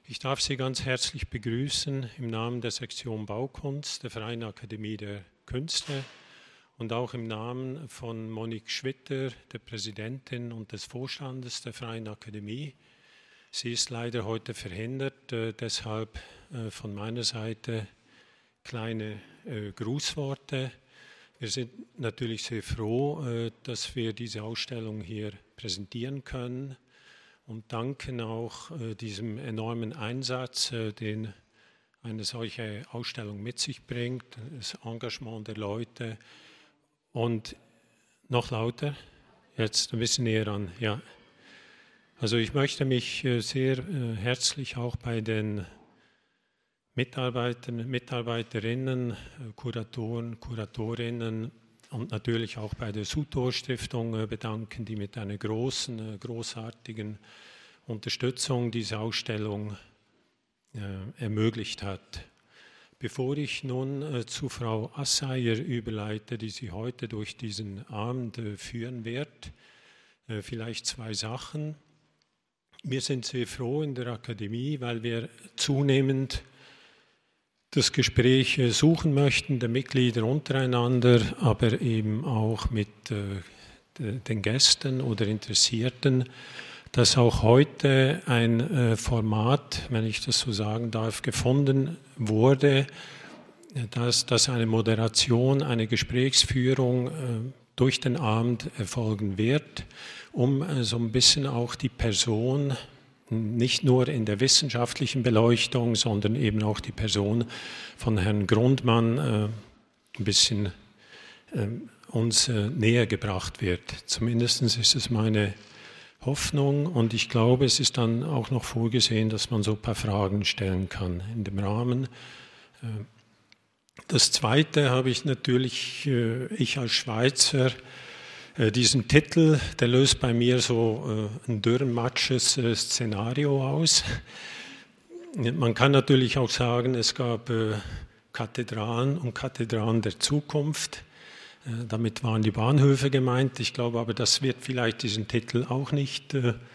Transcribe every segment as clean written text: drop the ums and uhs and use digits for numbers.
Ich darf Sie ganz herzlich begrüßen im Namen der Sektion Baukunst der Freien Akademie der Künste und auch im Namen von Monique Schwitter, der Präsidentin und des Vorstandes der Freien Akademie. Sie ist leider heute verhindert, deshalb von meiner Seite kleine Grußworte. Wir sind natürlich sehr froh, dass wir diese Ausstellung hier präsentieren können und danken auch diesem enormen Einsatz, den eine solche Ausstellung mit sich bringt, das Engagement der Leute und noch lauter, jetzt ein bisschen näher ran, ja. Also ich möchte mich sehr herzlich auch bei den Mitarbeitern, Mitarbeiterinnen, Kuratoren, Kuratorinnen und natürlich auch bei der Sutor-Stiftung bedanken, die mit einer großartigen Unterstützung diese Ausstellung ermöglicht hat. Bevor ich nun zu Frau Assayer überleite, die Sie heute durch diesen Abend führen wird, vielleicht zwei Sachen. Wir sind sehr froh in der Akademie, weil wir zunehmend das Gespräch suchen möchten, der Mitglieder untereinander, aber eben auch mit den Gästen oder Interessierten, dass auch heute ein Format, wenn ich das so sagen darf, gefunden wurde, dass eine Moderation, eine Gesprächsführung durch den Abend erfolgen wird, um so ein bisschen auch die Person, nicht nur in der wissenschaftlichen Beleuchtung, sondern eben auch die Person von Herrn Grundmann ein bisschen uns näher gebracht wird. Zumindest ist es meine Hoffnung und ich glaube, es ist dann auch noch vorgesehen, dass man so ein paar Fragen stellen kann in dem Rahmen. Das Zweite habe ich natürlich, ich als Schweizer, diesen Titel, der löst bei mir so ein dürrenmatsches Szenario aus. Man kann natürlich auch sagen, es gab Kathedralen und Kathedralen der Zukunft. Damit waren die Bahnhöfe gemeint. Ich glaube aber, das wird vielleicht diesen Titel auch nicht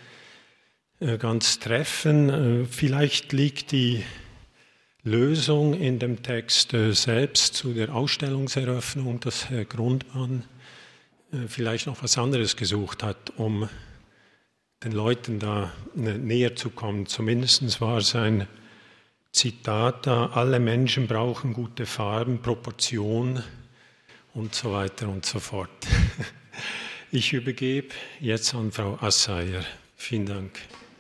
ganz treffen. Vielleicht liegt die Lösung in dem Text selbst zu der Ausstellungseröffnung, dass Herr Grundmann vielleicht noch was anderes gesucht hat, um den Leuten da näher zu kommen. Zumindest war sein Zitat da, alle Menschen brauchen gute Farben, Proportion und so weiter und so fort. Ich übergebe jetzt an Frau Assayer. Vielen Dank.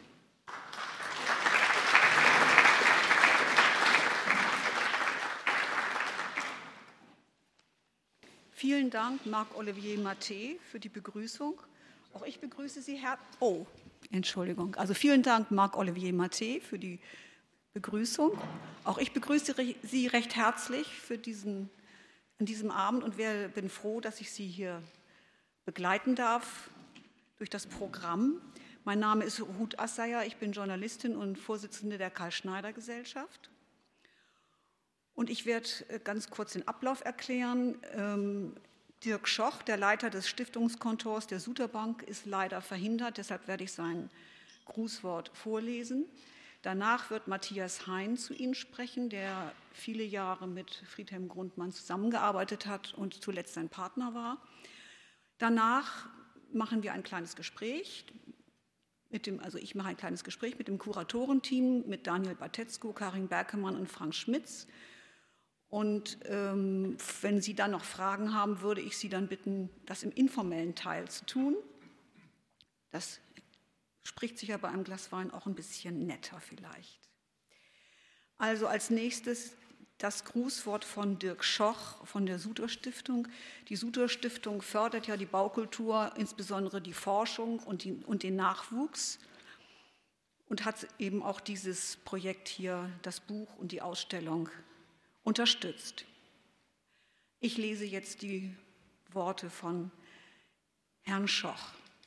Vielen Dank, Marc-Olivier Mathé, für die Begrüßung. Auch ich begrüße Sie Also vielen Dank, Marc-Olivier Mathé, für die Begrüßung. Auch ich begrüße Sie recht herzlich an diesem Abend und bin froh, dass ich Sie hier begleiten darf durch das Programm. Mein Name ist Ruth Assayer, ich bin Journalistin und Vorsitzende der Karl-Schneider-Gesellschaft. Und ich werde ganz kurz den Ablauf erklären. Dirk Schoch, der Leiter des Stiftungskontors der Suterbank, ist leider verhindert, deshalb werde ich sein Grußwort vorlesen. Danach wird Matthias Hein zu Ihnen sprechen, der viele Jahre mit Friedhelm Grundmann zusammengearbeitet hat und zuletzt sein Partner war. Danach machen wir ein kleines Gespräch. Ich mache ein kleines Gespräch mit dem Kuratorenteam, mit Daniel Batetzko, Karin Berkemann und Frank Schmitz. Und wenn Sie dann noch Fragen haben, würde ich Sie dann bitten, das im informellen Teil zu tun. Das spricht sich ja bei einem Glas Wein auch ein bisschen netter vielleicht. Also als nächstes das Grußwort von Dirk Schoch von der Sutor-Stiftung. Die Sutor-Stiftung fördert ja die Baukultur, insbesondere die Forschung und den Nachwuchs und hat eben auch dieses Projekt hier, das Buch und die Ausstellung unterstützt. Ich lese jetzt die Worte von Herrn Schoch.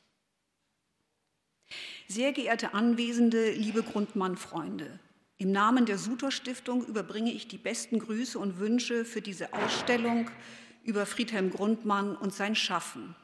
Sehr geehrte Anwesende, liebe Grundmann-Freunde, im Namen der Sutor-Stiftung überbringe ich die besten Grüße und Wünsche für diese Ausstellung über Friedhelm Grundmann und sein Schaffen.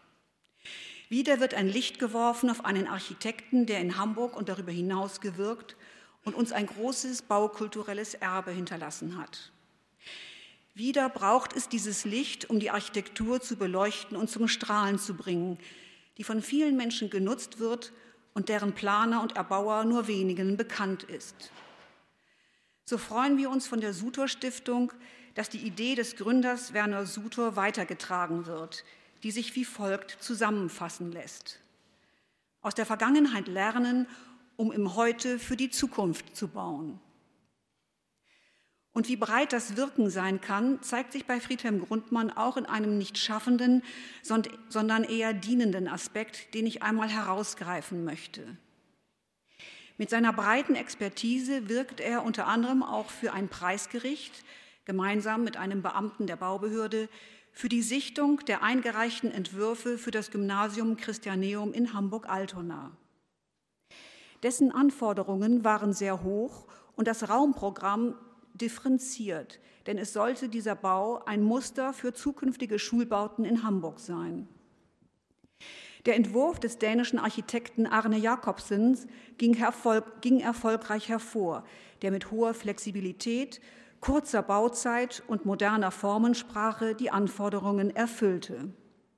Wieder wird ein Licht geworfen auf einen Architekten, der in Hamburg und darüber hinaus gewirkt und uns ein großes baukulturelles Erbe hinterlassen hat. Wieder braucht es dieses Licht, um die Architektur zu beleuchten und zum Strahlen zu bringen, die von vielen Menschen genutzt wird und deren Planer und Erbauer nur wenigen bekannt ist. So freuen wir uns von der Sutor-Stiftung, dass die Idee des Gründers Werner Sutor weitergetragen wird, die sich wie folgt zusammenfassen lässt. Aus der Vergangenheit lernen, um im Heute für die Zukunft zu bauen. Und wie breit das Wirken sein kann, zeigt sich bei Friedhelm Grundmann auch in einem nicht schaffenden, sondern eher dienenden Aspekt, den ich einmal herausgreifen möchte. Mit seiner breiten Expertise wirkt er unter anderem auch für ein Preisgericht, gemeinsam mit einem Beamten der Baubehörde, für die Sichtung der eingereichten Entwürfe für das Gymnasium Christianeum in Hamburg-Altona. Dessen Anforderungen waren sehr hoch und das Raumprogramm differenziert, denn es sollte dieser Bau ein Muster für zukünftige Schulbauten in Hamburg sein. Der Entwurf des dänischen Architekten Arne Jacobsens ging erfolgreich hervor, der mit hoher Flexibilität, kurzer Bauzeit und moderner Formensprache die Anforderungen erfüllte.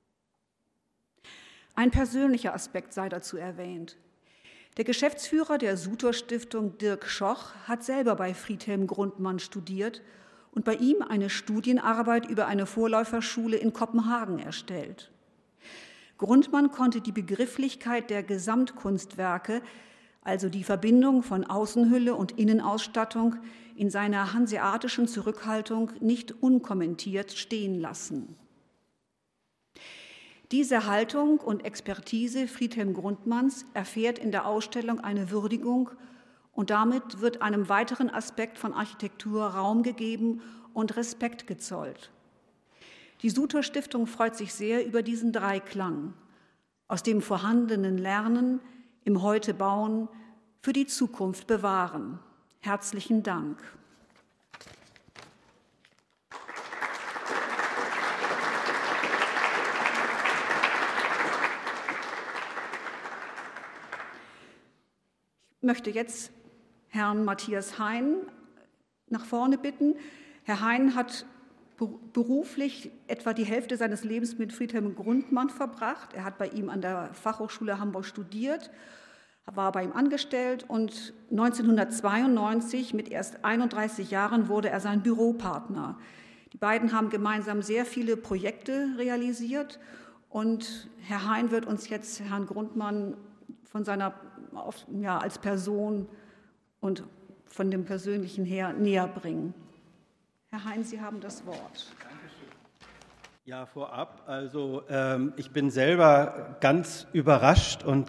Ein persönlicher Aspekt sei dazu erwähnt. Der Geschäftsführer der Sutor-Stiftung, Dirk Schoch, hat selber bei Friedhelm Grundmann studiert und bei ihm eine Studienarbeit über eine Vorläuferschule in Kopenhagen erstellt. Grundmann konnte die Begrifflichkeit der Gesamtkunstwerke, also die Verbindung von Außenhülle und Innenausstattung, in seiner hanseatischen Zurückhaltung nicht unkommentiert stehen lassen. Diese Haltung und Expertise Friedhelm Grundmanns erfährt in der Ausstellung eine Würdigung und damit wird einem weiteren Aspekt von Architektur Raum gegeben und Respekt gezollt. Die Sutor-Stiftung freut sich sehr über diesen Dreiklang: aus dem Vorhandenen lernen, im Heute bauen, für die Zukunft bewahren. Herzlichen Dank. Ich möchte jetzt Herrn Matthias Hein nach vorne bitten. Herr Hein hat beruflich etwa die Hälfte seines Lebens mit Friedhelm Grundmann verbracht. Er hat bei ihm an der Fachhochschule Hamburg studiert, war bei ihm angestellt und 1992, mit erst 31 Jahren, wurde er sein Büropartner. Die beiden haben gemeinsam sehr viele Projekte realisiert und Herr Hein wird uns jetzt Herrn Grundmann von seiner, als Person und von dem Persönlichen her näher bringen. Herr Hein, Sie haben das Wort. Dankeschön. Ja, vorab, also ich bin selber ganz überrascht und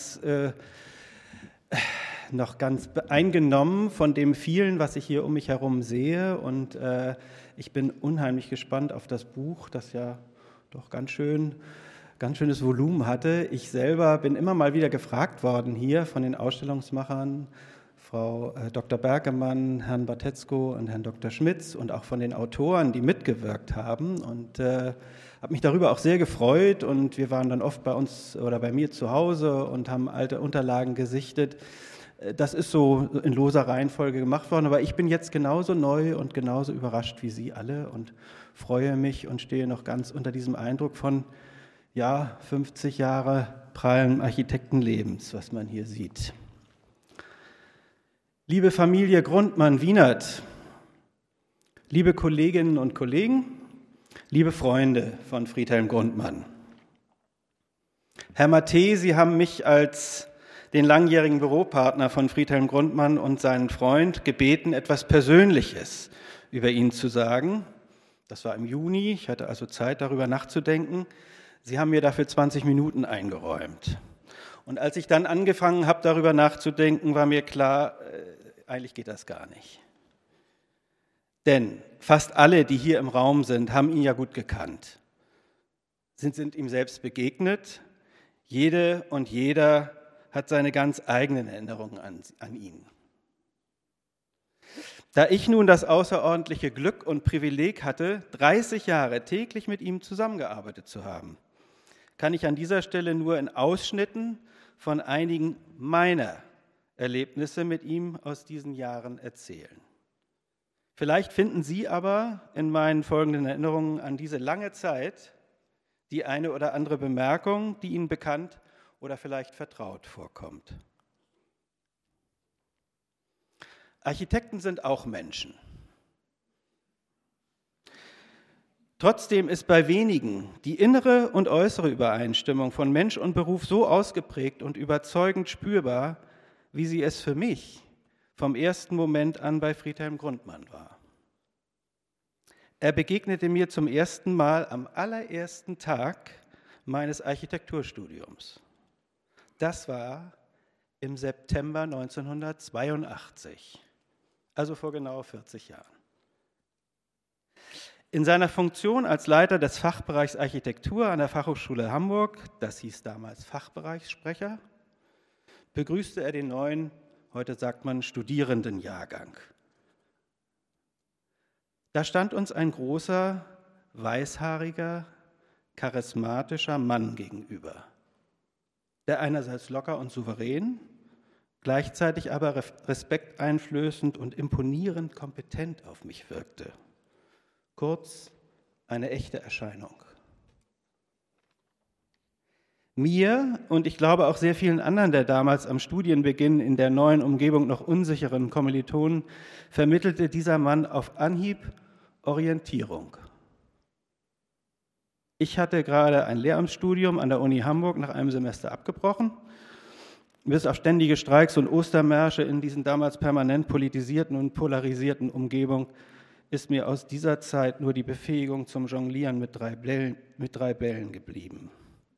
noch ganz eingenommen von dem vielen, was ich hier um mich herum sehe, und ich bin unheimlich gespannt auf das Buch, das ja doch ganz schönes Volumen hatte. Ich selber bin immer mal wieder gefragt worden hier von den Ausstellungsmachern, Frau Dr. Bergemann, Herrn Bartetzko und Herrn Dr. Schmitz und auch von den Autoren, die mitgewirkt haben, und habe mich darüber auch sehr gefreut, und wir waren dann oft bei uns oder bei mir zu Hause und haben alte Unterlagen gesichtet. Das ist so in loser Reihenfolge gemacht worden, aber ich bin jetzt genauso neu und genauso überrascht wie Sie alle und freue mich und stehe noch ganz unter diesem Eindruck von 50 Jahre prallen Architektenlebens, was man hier sieht. Liebe Familie Grundmann-Wienert, liebe Kolleginnen und Kollegen, liebe Freunde von Friedhelm Grundmann. Herr Matthe, Sie haben mich als den langjährigen Büropartner von Friedhelm Grundmann und seinen Freund gebeten, etwas Persönliches über ihn zu sagen. Das war im Juni, ich hatte also Zeit, darüber nachzudenken. Sie haben mir dafür 20 Minuten eingeräumt. Und als ich dann angefangen habe, darüber nachzudenken, war mir klar, eigentlich geht das gar nicht. Denn fast alle, die hier im Raum sind, haben ihn ja gut gekannt, sind ihm selbst begegnet. Jede und jeder hat seine ganz eigenen Erinnerungen an ihn. Da ich nun das außerordentliche Glück und Privileg hatte, 30 Jahre täglich mit ihm zusammengearbeitet zu haben, kann ich an dieser Stelle nur in Ausschnitten von einigen meiner Erlebnisse mit ihm aus diesen Jahren erzählen. Vielleicht finden Sie aber in meinen folgenden Erinnerungen an diese lange Zeit die eine oder andere Bemerkung, die Ihnen bekannt oder vielleicht vertraut vorkommt. Architekten sind auch Menschen. Trotzdem ist bei wenigen die innere und äußere Übereinstimmung von Mensch und Beruf so ausgeprägt und überzeugend spürbar, wie sie es für mich vom ersten Moment an bei Friedhelm Grundmann war. Er begegnete mir zum ersten Mal am allerersten Tag meines Architekturstudiums. Das war im September 1982, also vor genau 40 Jahren. In seiner Funktion als Leiter des Fachbereichs Architektur an der Fachhochschule Hamburg, das hieß damals Fachbereichssprecher, begrüßte er den neuen, heute sagt man, Studierendenjahrgang. Da stand uns ein großer, weißhaariger, charismatischer Mann gegenüber, der einerseits locker und souverän, gleichzeitig aber respekteinflößend und imponierend kompetent auf mich wirkte. Kurz, eine echte Erscheinung. Mir und ich glaube auch sehr vielen anderen der damals am Studienbeginn in der neuen Umgebung noch unsicheren Kommilitonen vermittelte dieser Mann auf Anhieb Orientierung. Ich hatte gerade ein Lehramtsstudium an der Uni Hamburg nach einem Semester abgebrochen. Bis auf ständige Streiks und Ostermärsche in diesen damals permanent politisierten und polarisierten Umgebung ist mir aus dieser Zeit nur die Befähigung zum Jonglieren mit drei Bällen geblieben.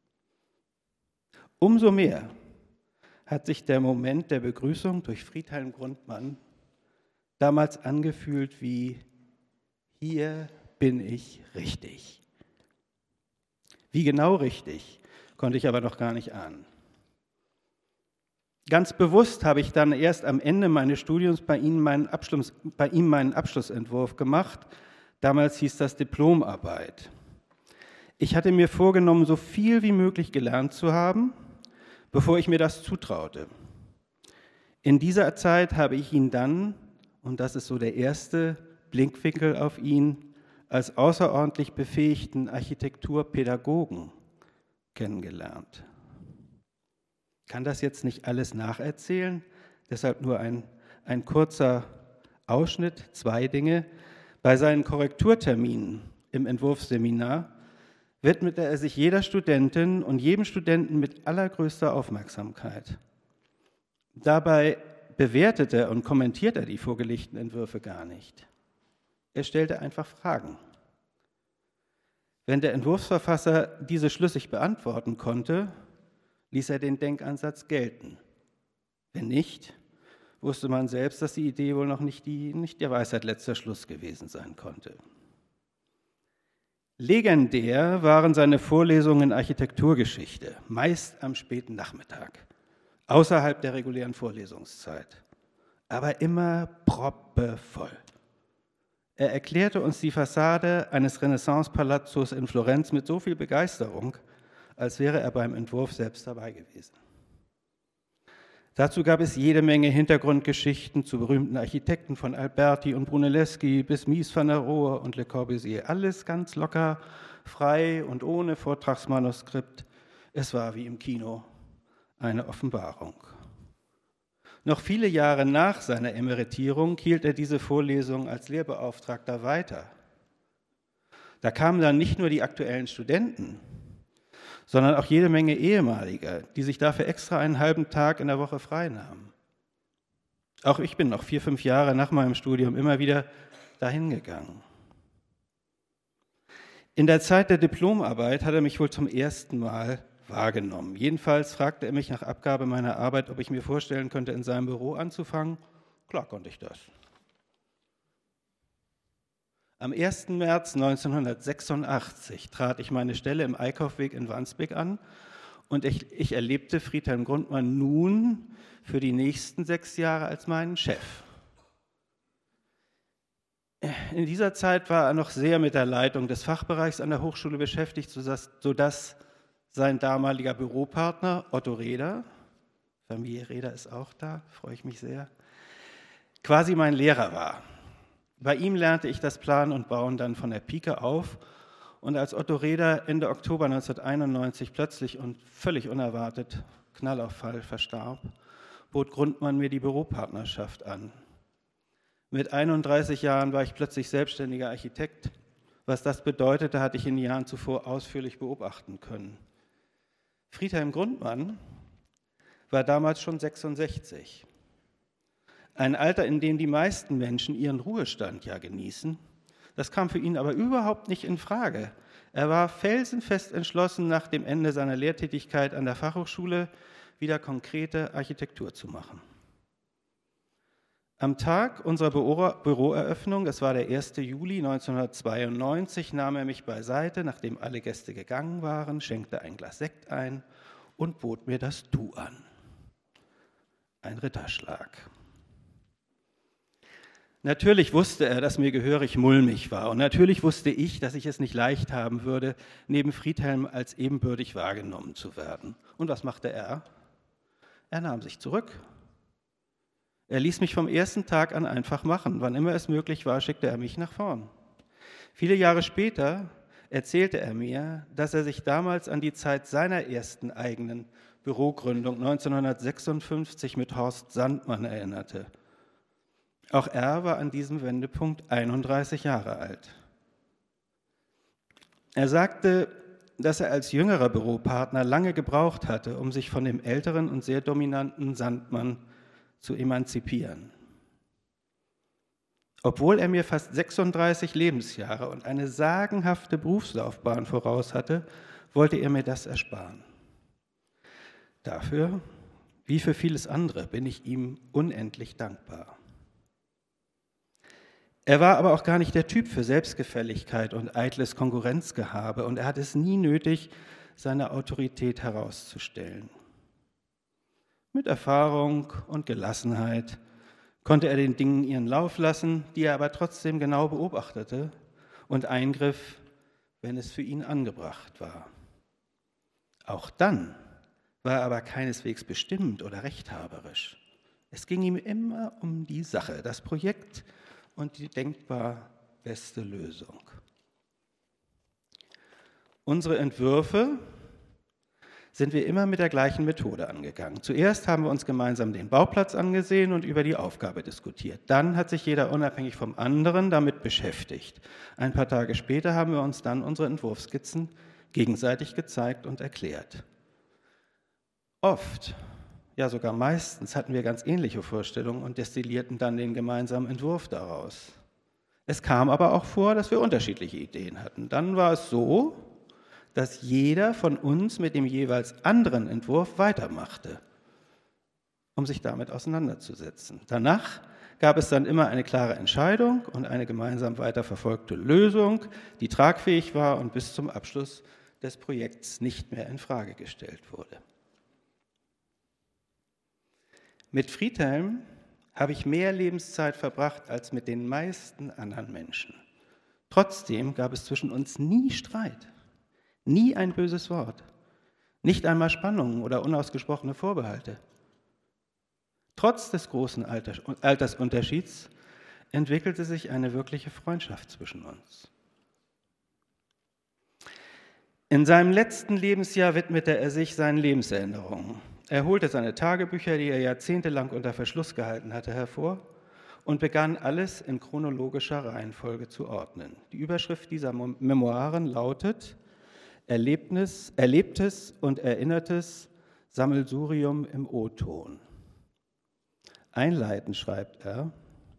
Umso mehr hat sich der Moment der Begrüßung durch Friedhelm Grundmann damals angefühlt wie: Hier bin ich richtig. Wie genau richtig, konnte ich aber noch gar nicht ahnen. Ganz bewusst habe ich dann erst am Ende meines Studiums bei ihm meinen Abschlussentwurf gemacht. Damals hieß das Diplomarbeit. Ich hatte mir vorgenommen, so viel wie möglich gelernt zu haben, bevor ich mir das zutraute. In dieser Zeit habe ich ihn dann, und das ist so der erste Blickwinkel auf ihn, als außerordentlich befähigten Architekturpädagogen kennengelernt. Ich kann das jetzt nicht alles nacherzählen, deshalb nur ein kurzer Ausschnitt, 2 Dinge. Bei seinen Korrekturterminen im Entwurfsseminar widmete er sich jeder Studentin und jedem Studenten mit allergrößter Aufmerksamkeit. Dabei bewertete und kommentierte er die vorgelegten Entwürfe gar nicht. Er stellte einfach Fragen. Wenn der Entwurfsverfasser diese schlüssig beantworten konnte, ließ er den Denkansatz gelten. Wenn nicht, wusste man selbst, dass die Idee wohl noch nicht der Weisheit letzter Schluss gewesen sein konnte. Legendär waren seine Vorlesungen in Architekturgeschichte, meist am späten Nachmittag, außerhalb der regulären Vorlesungszeit, aber immer proppevoll. Er erklärte uns die Fassade eines Renaissance-Palazzos in Florenz mit so viel Begeisterung, als wäre er beim Entwurf selbst dabei gewesen. Dazu gab es jede Menge Hintergrundgeschichten zu berühmten Architekten von Alberti und Brunelleschi bis Mies van der Rohe und Le Corbusier. Alles ganz locker, frei und ohne Vortragsmanuskript. Es war wie im Kino eine Offenbarung. Noch viele Jahre nach seiner Emeritierung hielt er diese Vorlesung als Lehrbeauftragter weiter. Da kamen dann nicht nur die aktuellen Studenten, sondern auch jede Menge Ehemalige, die sich dafür extra einen halben Tag in der Woche frei nahmen. Auch ich bin noch 4, 5 Jahre nach meinem Studium immer wieder dahin gegangen. In der Zeit der Diplomarbeit hat er mich wohl zum ersten Mal wahrgenommen. Jedenfalls fragte er mich nach Abgabe meiner Arbeit, ob ich mir vorstellen könnte, in seinem Büro anzufangen. Klar konnte ich das. Am 1. März 1986 trat ich meine Stelle im Eickhoffweg in Wandsbek an und ich erlebte Friedhelm Grundmann nun für die nächsten 6 Jahre als meinen Chef. In dieser Zeit war er noch sehr mit der Leitung des Fachbereichs an der Hochschule beschäftigt, sodass sein damaliger Büropartner Otto Reder Familie Reder ist auch da, freue ich mich sehr, quasi mein Lehrer war. Bei ihm lernte ich das Planen und Bauen dann von der Pike auf. Und als Otto Reder Ende Oktober 1991 plötzlich und völlig unerwartet, Knallauffall, verstarb, bot Grundmann mir die Büropartnerschaft an. Mit 31 Jahren war ich plötzlich selbstständiger Architekt. Was das bedeutete, hatte ich in den Jahren zuvor ausführlich beobachten können. Friedhelm Grundmann war damals schon 66. Ein Alter, in dem die meisten Menschen ihren Ruhestand ja genießen. Das kam für ihn aber überhaupt nicht in Frage. Er war felsenfest entschlossen, nach dem Ende seiner Lehrtätigkeit an der Fachhochschule wieder konkrete Architektur zu machen. Am Tag unserer Büroeröffnung, es war der 1. Juli 1992, nahm er mich beiseite, nachdem alle Gäste gegangen waren, schenkte ein Glas Sekt ein und bot mir das Du an. Ein Ritterschlag. Natürlich wusste er, dass mir gehörig mulmig war. Und natürlich wusste ich, dass ich es nicht leicht haben würde, neben Friedhelm als ebenbürtig wahrgenommen zu werden. Und was machte er? Er nahm sich zurück. Er ließ mich vom ersten Tag an einfach machen. Wann immer es möglich war, schickte er mich nach vorn. Viele Jahre später erzählte er mir, dass er sich damals an die Zeit seiner ersten eigenen Bürogründung 1956 mit Horst Sandmann erinnerte. Auch er war an diesem Wendepunkt 31 Jahre alt. Er sagte, dass er als jüngerer Büropartner lange gebraucht hatte, um sich von dem älteren und sehr dominanten Sandmann zu emanzipieren. Obwohl er mir fast 36 Lebensjahre und eine sagenhafte Berufslaufbahn voraus hatte, wollte er mir das ersparen. Dafür, wie für vieles andere, bin ich ihm unendlich dankbar. Er war aber auch gar nicht der Typ für Selbstgefälligkeit und eitles Konkurrenzgehabe und er hat es nie nötig, seine Autorität herauszustellen. Mit Erfahrung und Gelassenheit konnte er den Dingen ihren Lauf lassen, die er aber trotzdem genau beobachtete und eingriff, wenn es für ihn angebracht war. Auch dann war er aber keineswegs bestimmt oder rechthaberisch. Es ging ihm immer um die Sache, das Projekt und die denkbar beste Lösung. Unsere Entwürfe sind wir immer mit der gleichen Methode angegangen. Zuerst haben wir uns gemeinsam den Bauplatz angesehen und über die Aufgabe diskutiert. Dann hat sich jeder unabhängig vom anderen damit beschäftigt. Ein paar Tage später haben wir uns dann unsere Entwurfsskizzen gegenseitig gezeigt und erklärt. Oft, ja sogar meistens, hatten wir ganz ähnliche Vorstellungen und destillierten dann den gemeinsamen Entwurf daraus. Es kam aber auch vor, dass wir unterschiedliche Ideen hatten. Dann war es so, dass jeder von uns mit dem jeweils anderen Entwurf weitermachte, um sich damit auseinanderzusetzen. Danach gab es dann immer eine klare Entscheidung und eine gemeinsam weiterverfolgte Lösung, die tragfähig war und bis zum Abschluss des Projekts nicht mehr in Frage gestellt wurde. Mit Friedhelm habe ich mehr Lebenszeit verbracht als mit den meisten anderen Menschen. Trotzdem gab es zwischen uns nie Streit. Nie ein böses Wort, nicht einmal Spannungen oder unausgesprochene Vorbehalte. Trotz des großen Altersunterschieds entwickelte sich eine wirkliche Freundschaft zwischen uns. In seinem letzten Lebensjahr widmete er sich seinen Lebenserinnerungen. Er holte seine Tagebücher, die er jahrzehntelang unter Verschluss gehalten hatte, hervor und begann alles in chronologischer Reihenfolge zu ordnen. Die Überschrift dieser Memoiren lautet Erlebtes und Erinnertes Sammelsurium im O-Ton. Einleitend schreibt er: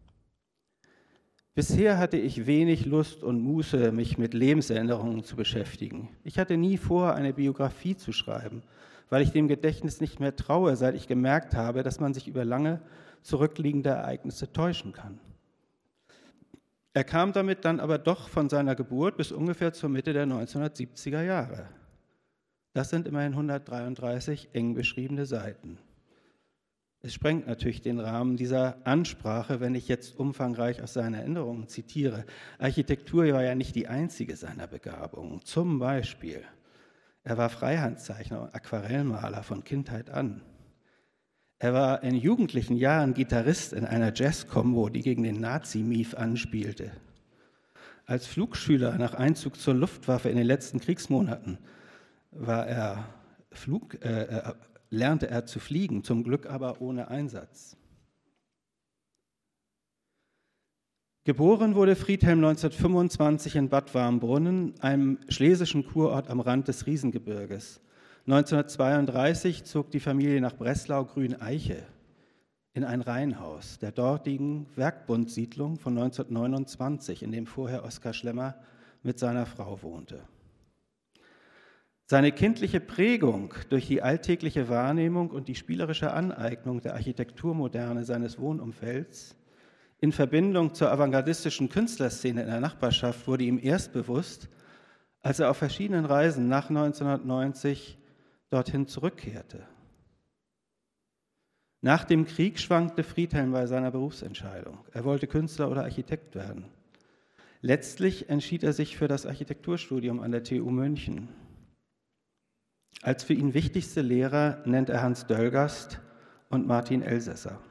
Bisher hatte ich wenig Lust und Muße, mich mit Lebenserinnerungen zu beschäftigen. Ich hatte nie vor, eine Biografie zu schreiben, weil ich dem Gedächtnis nicht mehr traue, seit ich gemerkt habe, dass man sich über lange zurückliegende Ereignisse täuschen kann. Er kam damit dann aber doch von seiner Geburt bis ungefähr zur Mitte der 1970er Jahre. Das sind immerhin 133 eng beschriebene Seiten. Es sprengt natürlich den Rahmen dieser Ansprache, wenn ich jetzt umfangreich aus seinen Erinnerungen zitiere. Architektur war ja nicht die einzige seiner Begabungen. Zum Beispiel, er war Freihandzeichner und Aquarellmaler von Kindheit an. Er war in jugendlichen Jahren Gitarrist in einer Jazz-Combo, die gegen den Nazi-Mief anspielte. Als Flugschüler nach Einzug zur Luftwaffe in den letzten Kriegsmonaten lernte er zu fliegen, zum Glück aber ohne Einsatz. Geboren wurde Friedhelm 1925 in Bad Warmbrunnen, einem schlesischen Kurort am Rand des Riesengebirges. 1932 zog die Familie nach Breslau-Grüneiche in ein Reihenhaus der dortigen Werkbundsiedlung von 1929, in dem vorher Oskar Schlemmer mit seiner Frau wohnte. Seine kindliche Prägung durch die alltägliche Wahrnehmung und die spielerische Aneignung der Architekturmoderne seines Wohnumfelds in Verbindung zur avantgardistischen Künstlerszene in der Nachbarschaft wurde ihm erst bewusst, als er auf verschiedenen Reisen nach 1990 dorthin zurückkehrte. Nach dem Krieg schwankte Friedhelm bei seiner Berufsentscheidung. Er wollte Künstler oder Architekt werden. Letztlich entschied er sich für das Architekturstudium an der TU München. Als für ihn wichtigste Lehrer nennt er Hans Döllgast und Martin Elsässer.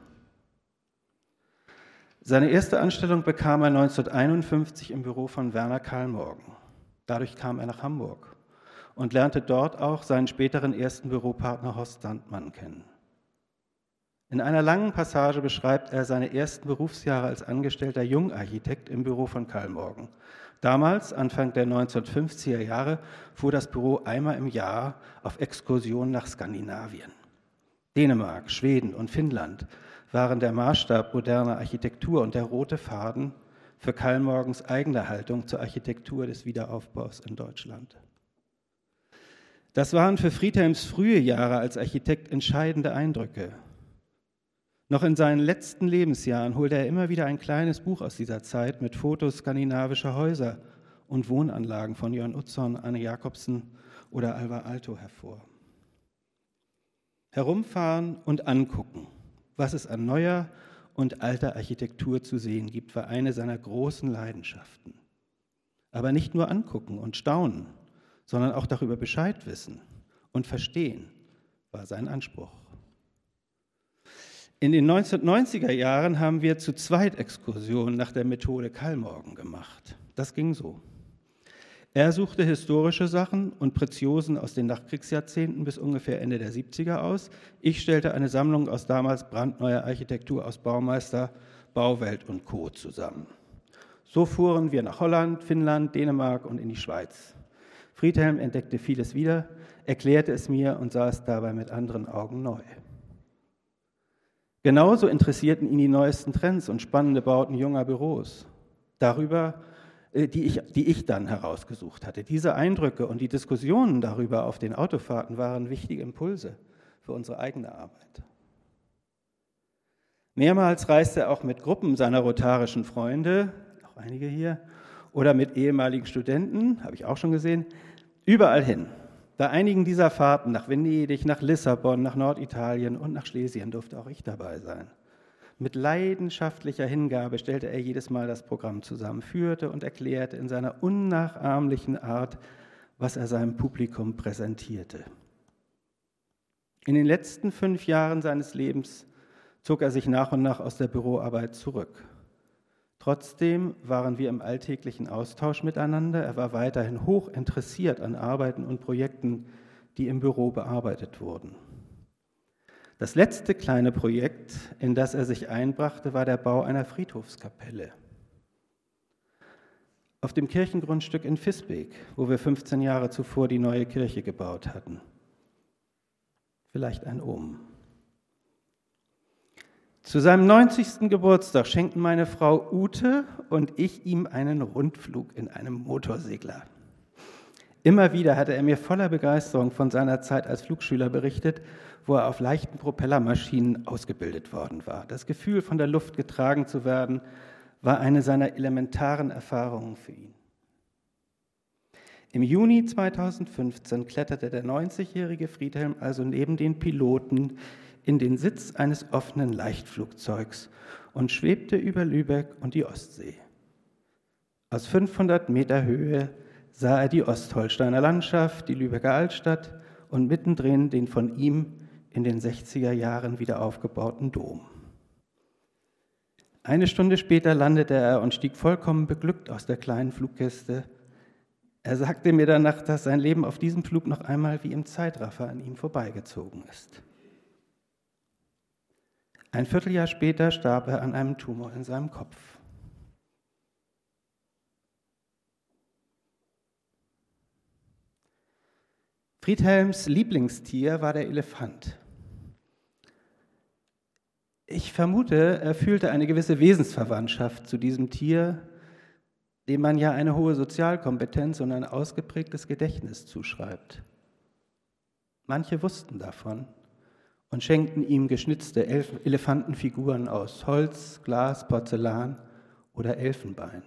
Seine erste Anstellung bekam er 1951 im Büro von Werner Kallmorgen. Dadurch kam er nach Hamburg und lernte dort auch seinen späteren ersten Büropartner Horst Sandmann kennen. In einer langen Passage beschreibt er seine ersten Berufsjahre als angestellter Jungarchitekt im Büro von Kallmorgen. Damals, Anfang der 1950er Jahre, fuhr das Büro einmal im Jahr auf Exkursion nach Skandinavien. Dänemark, Schweden und Finnland waren der Maßstab moderner Architektur und der rote Faden für Kallmorgens eigene Haltung zur Architektur des Wiederaufbaus in Deutschland. Das waren für Friedhelms frühe Jahre als Architekt entscheidende Eindrücke. Noch in seinen letzten Lebensjahren holte er immer wieder ein kleines Buch aus dieser Zeit mit Fotos skandinavischer Häuser und Wohnanlagen von Jörn Utzon, Anne Jacobsen oder Alvar Aalto hervor. Herumfahren und angucken, was es an neuer und alter Architektur zu sehen gibt, war eine seiner großen Leidenschaften. Aber nicht nur angucken und staunen, sondern auch darüber Bescheid wissen und verstehen, war sein Anspruch. In den 1990er Jahren haben wir zu zweit Exkursionen nach der Methode Kallmorgen gemacht. Das ging so. Er suchte historische Sachen und Preziosen aus den Nachkriegsjahrzehnten bis ungefähr Ende der 70er aus. Ich stellte eine Sammlung aus damals brandneuer Architektur aus Baumeister, Bauwelt und Co. zusammen. So fuhren wir nach Holland, Finnland, Dänemark und in die Schweiz. Friedhelm entdeckte vieles wieder, erklärte es mir und sah es dabei mit anderen Augen neu. Genauso interessierten ihn die neuesten Trends und spannende Bauten junger Büros, die ich dann herausgesucht hatte. Diese Eindrücke und die Diskussionen darüber auf den Autofahrten waren wichtige Impulse für unsere eigene Arbeit. Mehrmals reiste er auch mit Gruppen seiner rotarischen Freunde, auch einige hier, oder mit ehemaligen Studenten, habe ich auch schon gesehen, überall hin. Bei einigen dieser Fahrten nach Venedig, nach Lissabon, nach Norditalien und nach Schlesien durfte auch ich dabei sein. Mit leidenschaftlicher Hingabe stellte er jedes Mal das Programm zusammen, führte und erklärte in seiner unnachahmlichen Art, was er seinem Publikum präsentierte. In den letzten 5 Jahren seines Lebens zog er sich nach und nach aus der Büroarbeit zurück. Trotzdem waren wir im alltäglichen Austausch miteinander. Er war weiterhin hoch interessiert an Arbeiten und Projekten, die im Büro bearbeitet wurden. Das letzte kleine Projekt, in das er sich einbrachte, war der Bau einer Friedhofskapelle auf dem Kirchengrundstück in Visbeek, wo wir 15 Jahre zuvor die neue Kirche gebaut hatten. Vielleicht ein Omen. Zu seinem 90. Geburtstag schenkten meine Frau Ute und ich ihm einen Rundflug in einem Motorsegler. Immer wieder hatte er mir voller Begeisterung von seiner Zeit als Flugschüler berichtet, wo er auf leichten Propellermaschinen ausgebildet worden war. Das Gefühl, von der Luft getragen zu werden, war eine seiner elementaren Erfahrungen für ihn. Im Juni 2015 kletterte der 90-jährige Friedhelm also neben den Piloten in den Sitz eines offenen Leichtflugzeugs und schwebte über Lübeck und die Ostsee. Aus 500 Meter Höhe sah er die Ostholsteiner Landschaft, die Lübecker Altstadt und mittendrin den von ihm in den 60er Jahren wieder aufgebauten Dom. Eine Stunde später landete er und stieg vollkommen beglückt aus der kleinen Fluggäste. Er sagte mir danach, dass sein Leben auf diesem Flug noch einmal wie im Zeitraffer an ihm vorbeigezogen ist. Ein Vierteljahr später starb er an einem Tumor in seinem Kopf. Friedhelms Lieblingstier war der Elefant. Ich vermute, er fühlte eine gewisse Wesensverwandtschaft zu diesem Tier, dem man ja eine hohe Sozialkompetenz und ein ausgeprägtes Gedächtnis zuschreibt. Manche wussten davon und schenkten ihm geschnitzte Elefantenfiguren aus Holz, Glas, Porzellan oder Elfenbein.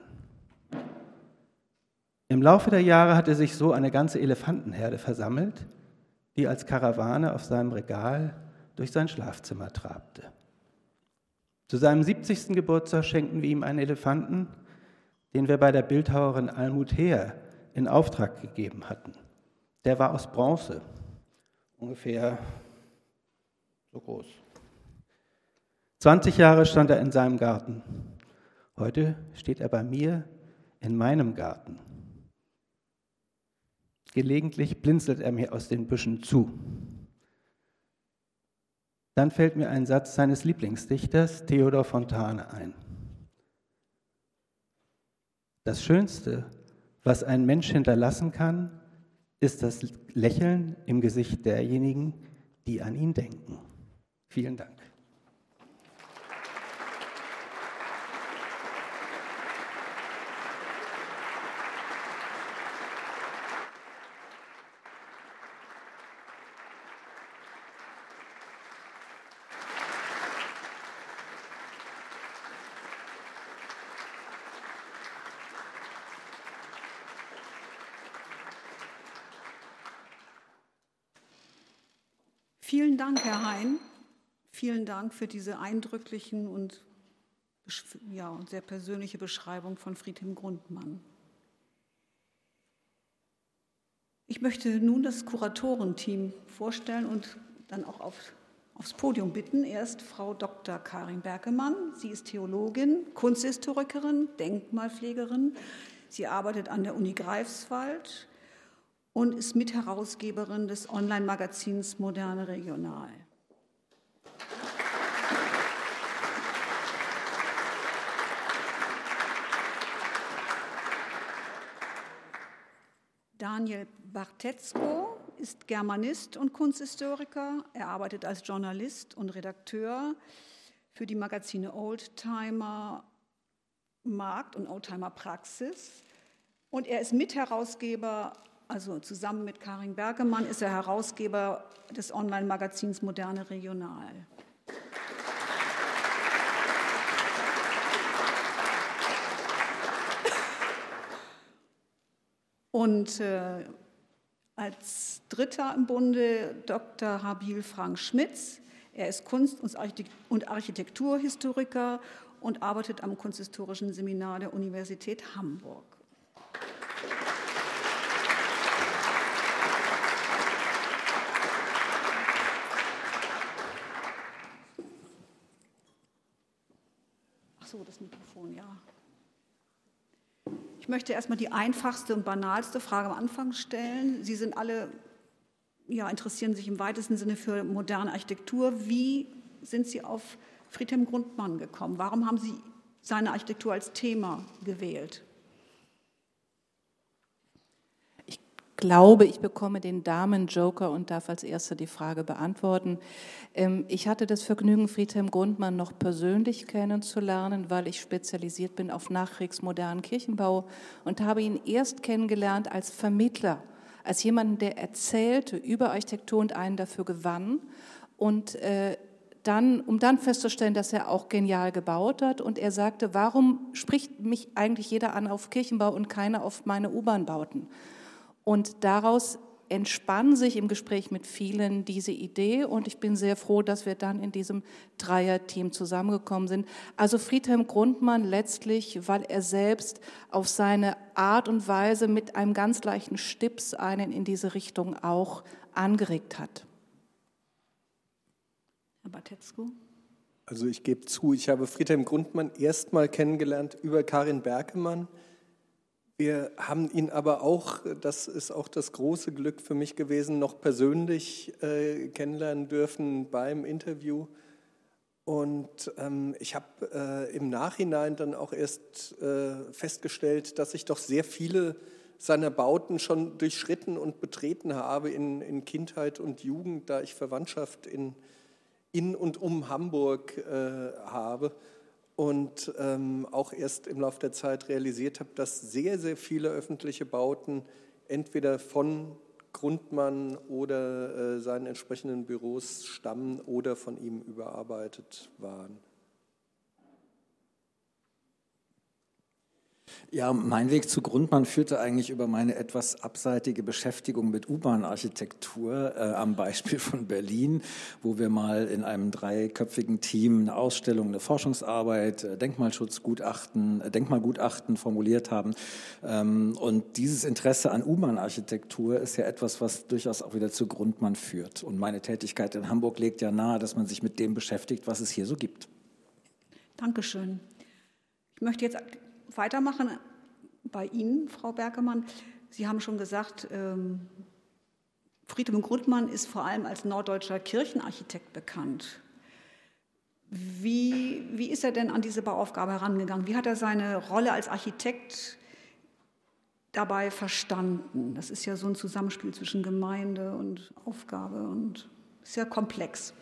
Im Laufe der Jahre hatte sich so eine ganze Elefantenherde versammelt, die als Karawane auf seinem Regal durch sein Schlafzimmer trabte. Zu seinem 70. Geburtstag schenkten wir ihm einen Elefanten, den wir bei der Bildhauerin Almut Heer in Auftrag gegeben hatten. Der war aus Bronze, ungefähr so groß. 20 Jahre stand er in seinem Garten. Heute steht er bei mir in meinem Garten. Gelegentlich blinzelt er mir aus den Büschen zu. Dann fällt mir ein Satz seines Lieblingsdichters Theodor Fontane ein. Das Schönste, was ein Mensch hinterlassen kann, ist das Lächeln im Gesicht derjenigen, die an ihn denken. Vielen Dank. Vielen Dank, Herr Hein. Vielen Dank für diese eindrücklichen und sehr persönliche Beschreibung von Friedhelm Grundmann. Ich möchte nun das Kuratorenteam vorstellen und dann auch aufs Podium bitten. Erst Frau Dr. Karin Berkemann. Sie ist Theologin, Kunsthistorikerin, Denkmalpflegerin. Sie arbeitet an der Uni Greifswald und ist Mitherausgeberin des Online-Magazins Moderne Regional. Daniel Bartetzko ist Germanist und Kunsthistoriker. Er arbeitet als Journalist und Redakteur für die Magazine Oldtimer Markt und Oldtimer Praxis. Und er ist Mitherausgeber, also zusammen mit Karin Berkemann ist er Herausgeber des Online-Magazins Moderne Regional. Und als Dritter im Bunde Dr. Habil Frank Schmitz. Er ist Kunst- und Architekturhistoriker und arbeitet am Kunsthistorischen Seminar der Universität Hamburg. Ach so, das Mikrofon, ja. Ich möchte erstmal die einfachste und banalste Frage am Anfang stellen. Sie sind alle, interessieren sich im weitesten Sinne für moderne Architektur. Wie sind Sie auf Friedhelm Grundmann gekommen? Warum haben Sie seine Architektur als Thema gewählt? Ich glaube, ich bekomme den Damen-Joker und darf als Erste die Frage beantworten. Ich hatte das Vergnügen, Friedhelm Grundmann noch persönlich kennenzulernen, weil ich spezialisiert bin auf nachkriegsmodernen Kirchenbau und habe ihn erst kennengelernt als Vermittler, als jemanden, der erzählte über Architektur und einen dafür gewann und um dann festzustellen, dass er auch genial gebaut hat. Und er sagte, warum spricht mich eigentlich jeder an auf Kirchenbau und keiner auf meine U-Bahn-Bauten? Und daraus entspann sich im Gespräch mit vielen diese Idee und ich bin sehr froh, dass wir dann in diesem Dreierteam zusammengekommen sind. Also Friedhelm Grundmann letztlich, weil er selbst auf seine Art und Weise mit einem ganz leichten Stips einen in diese Richtung auch angeregt hat. Herr Bartetzko? Also ich gebe zu, ich habe Friedhelm Grundmann erstmal kennengelernt über Karin Berkemann. Wir haben ihn aber auch, das ist auch das große Glück für mich gewesen, noch persönlich kennenlernen dürfen beim Interview. Und ich habe im Nachhinein dann auch erst festgestellt, dass ich doch sehr viele seiner Bauten schon durchschritten und betreten habe in Kindheit und Jugend, da ich Verwandtschaft in und um Hamburg habe. Und auch erst im Laufe der Zeit realisiert habe, dass sehr, sehr viele öffentliche Bauten entweder von Grundmann oder seinen entsprechenden Büros stammen oder von ihm überarbeitet waren. Ja, mein Weg zu Grundmann führte eigentlich über meine etwas abseitige Beschäftigung mit U-Bahn-Architektur am Beispiel von Berlin, wo wir mal in einem 3-köpfigen Team eine Ausstellung, eine Forschungsarbeit, Denkmalgutachten formuliert haben. Und dieses Interesse an U-Bahn-Architektur ist ja etwas, was durchaus auch wieder zu Grundmann führt. Und meine Tätigkeit in Hamburg legt ja nahe, dass man sich mit dem beschäftigt, was es hier so gibt. Dankeschön. Ich möchte jetzt weitermachen bei Ihnen, Frau Berkemann. Sie haben schon gesagt, Friedhelm Grundmann ist vor allem als norddeutscher Kirchenarchitekt bekannt. Wie ist er denn an diese Bauaufgabe herangegangen? Wie hat er seine Rolle als Architekt dabei verstanden? Das ist ja so ein Zusammenspiel zwischen Gemeinde und Aufgabe und sehr komplex.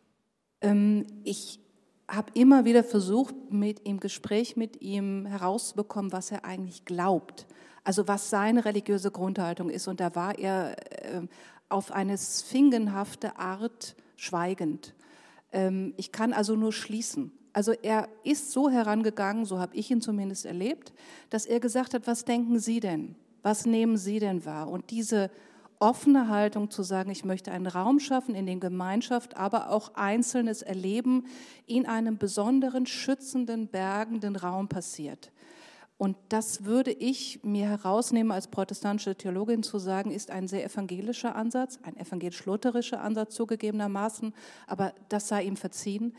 Ich habe immer wieder versucht, im Gespräch mit ihm herauszubekommen, was er eigentlich glaubt. Also was seine religiöse Grundhaltung ist. Und da war er auf eine sphingенhafte Art schweigend. Ich kann also nur schließen. Also er ist so herangegangen, so habe ich ihn zumindest erlebt, dass er gesagt hat, was denken Sie denn? Was nehmen Sie denn wahr? Und diese offene Haltung zu sagen, ich möchte einen Raum schaffen, in dem Gemeinschaft, aber auch einzelnes Erleben in einem besonderen, schützenden, bergenden Raum passiert. Und das würde ich mir herausnehmen, als protestantische Theologin zu sagen, ist ein sehr evangelischer Ansatz, ein evangelisch-lutherischer Ansatz zugegebenermaßen, aber das sei ihm verziehen.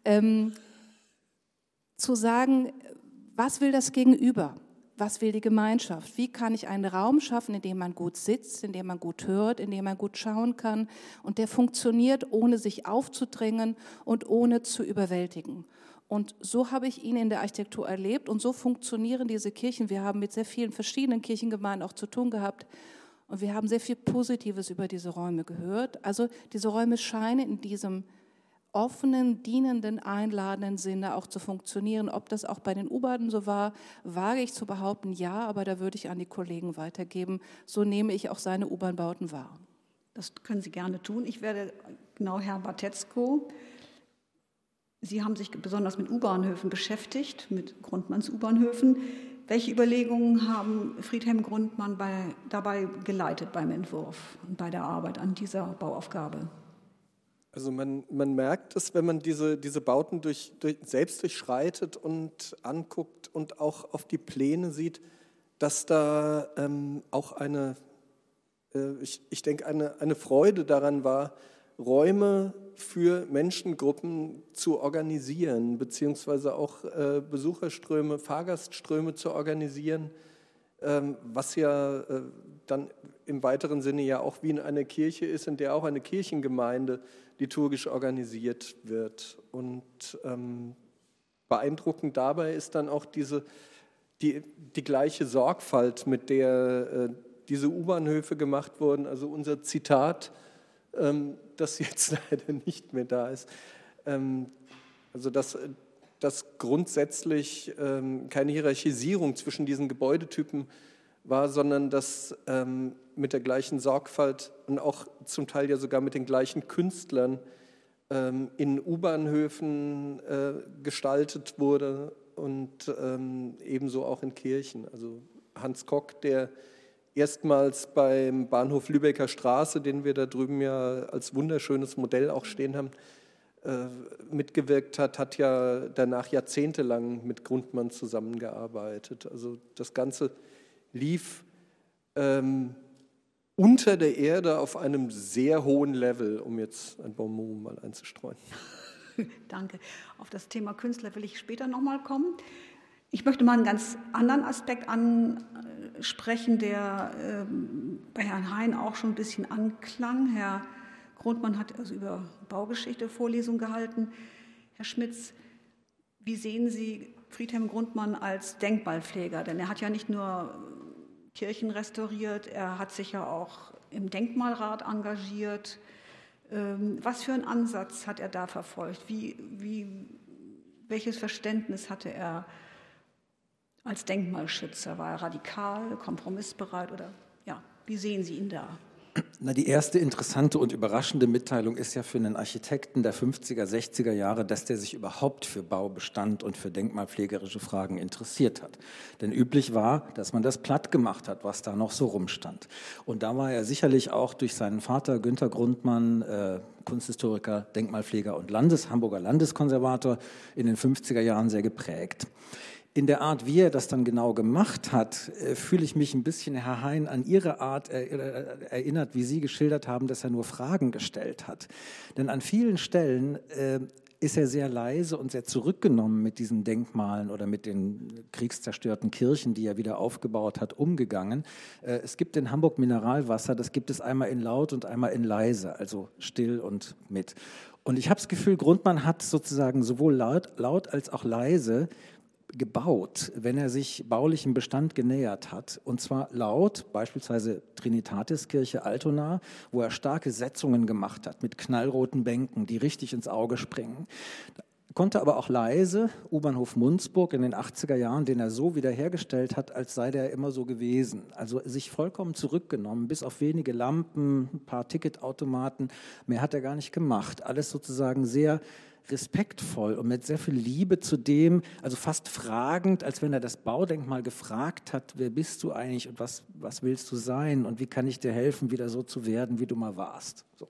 Zu sagen, was will das Gegenüber? Was will die Gemeinschaft? Wie kann ich einen Raum schaffen, in dem man gut sitzt, in dem man gut hört, in dem man gut schauen kann und der funktioniert, ohne sich aufzudrängen und ohne zu überwältigen? Und so habe ich ihn in der Architektur erlebt und so funktionieren diese Kirchen. Wir haben mit sehr vielen verschiedenen Kirchengemeinden auch zu tun gehabt und wir haben sehr viel Positives über diese Räume gehört. Also diese Räume scheinen in diesem offenen, dienenden, einladenden Sinne auch zu funktionieren. Ob das auch bei den U-Bahnen so war, wage ich zu behaupten, ja, aber da würde ich an die Kollegen weitergeben. So nehme ich auch seine U-Bahn-Bauten wahr. Das können Sie gerne tun. Ich werde, genau, Herr Bartetzko, Sie haben sich besonders mit U-Bahnhöfen beschäftigt, mit Grundmanns U-Bahnhöfen. Welche Überlegungen haben Friedhelm Grundmann dabei geleitet beim Entwurf und bei der Arbeit an dieser Bauaufgabe? Also man merkt es, wenn man diese Bauten selbst durchschreitet und anguckt und auch auf die Pläne sieht, dass da auch eine Freude daran war, Räume für Menschengruppen zu organisieren, beziehungsweise auch Besucherströme, Fahrgastströme zu organisieren, was ja dann im weiteren Sinne ja auch wie in einer Kirche ist, in der auch eine Kirchengemeinde liturgisch organisiert wird. Und beeindruckend dabei ist dann auch die gleiche Sorgfalt, mit der diese U-Bahnhöfe gemacht wurden. Also unser Zitat, das jetzt leider nicht mehr da ist, also dass grundsätzlich keine Hierarchisierung zwischen diesen Gebäudetypen war, sondern dass mit der gleichen Sorgfalt und auch zum Teil ja sogar mit den gleichen Künstlern in U-Bahnhöfen gestaltet wurde und ebenso auch in Kirchen. Also Hans Kock, der erstmals beim Bahnhof Lübecker Straße, den wir da drüben ja als wunderschönes Modell auch stehen haben, mitgewirkt hat ja danach jahrzehntelang mit Grundmann zusammengearbeitet. Also das Ganze lief unter der Erde auf einem sehr hohen Level, um jetzt ein Bonmot mal einzustreuen. Danke. Auf das Thema Künstler will ich später nochmal kommen. Ich möchte mal einen ganz anderen Aspekt ansprechen, der bei Herrn Hein auch schon ein bisschen anklang. Herr Grundmann hat also über Baugeschichte Vorlesung gehalten. Herr Schmitz, wie sehen Sie Friedhelm Grundmann als Denkmalpfleger? Denn er hat ja nicht nur Kirchen restauriert, er hat sich ja auch im Denkmalrat engagiert. Was für einen Ansatz hat er da verfolgt? Welches Verständnis hatte er als Denkmalschützer? War er radikal, kompromissbereit oder ja, wie sehen Sie ihn da? Na, die erste interessante und überraschende Mitteilung ist ja für einen Architekten der 50er, 60er Jahre, dass der sich überhaupt für Baubestand und für denkmalpflegerische Fragen interessiert hat. Denn üblich war, dass man das platt gemacht hat, was da noch so rumstand. Und da war er sicherlich auch durch seinen Vater Günter Grundmann, Kunsthistoriker, Denkmalpfleger und Hamburger Landeskonservator, in den 50er Jahren sehr geprägt. In der Art, wie er das dann genau gemacht hat, fühle ich mich ein bisschen, Herr Hein, an Ihre Art erinnert, wie Sie geschildert haben, dass er nur Fragen gestellt hat. Denn an vielen Stellen ist er sehr leise und sehr zurückgenommen mit diesen Denkmalen oder mit den kriegszerstörten Kirchen, die er wieder aufgebaut hat, umgegangen. Es gibt in Hamburg Mineralwasser, das gibt es einmal in laut und einmal in leise, also still und mit. Und ich habe das Gefühl, Grundmann hat sozusagen sowohl laut als auch leise gebaut, wenn er sich baulichem Bestand genähert hat. Und zwar laut, beispielsweise Trinitatiskirche Altona, wo er starke Setzungen gemacht hat mit knallroten Bänken, die richtig ins Auge springen. Konnte aber auch leise, U-Bahnhof Munzburg in den 80er Jahren, den er so wiederhergestellt hat, als sei der immer so gewesen. Also sich vollkommen zurückgenommen, bis auf wenige Lampen, ein paar Ticketautomaten, mehr hat er gar nicht gemacht. Alles sozusagen sehr respektvoll und mit sehr viel Liebe zu dem, also fast fragend, als wenn er das Baudenkmal gefragt hat, wer bist du eigentlich und was willst du sein und wie kann ich dir helfen, wieder so zu werden, wie du mal warst. So.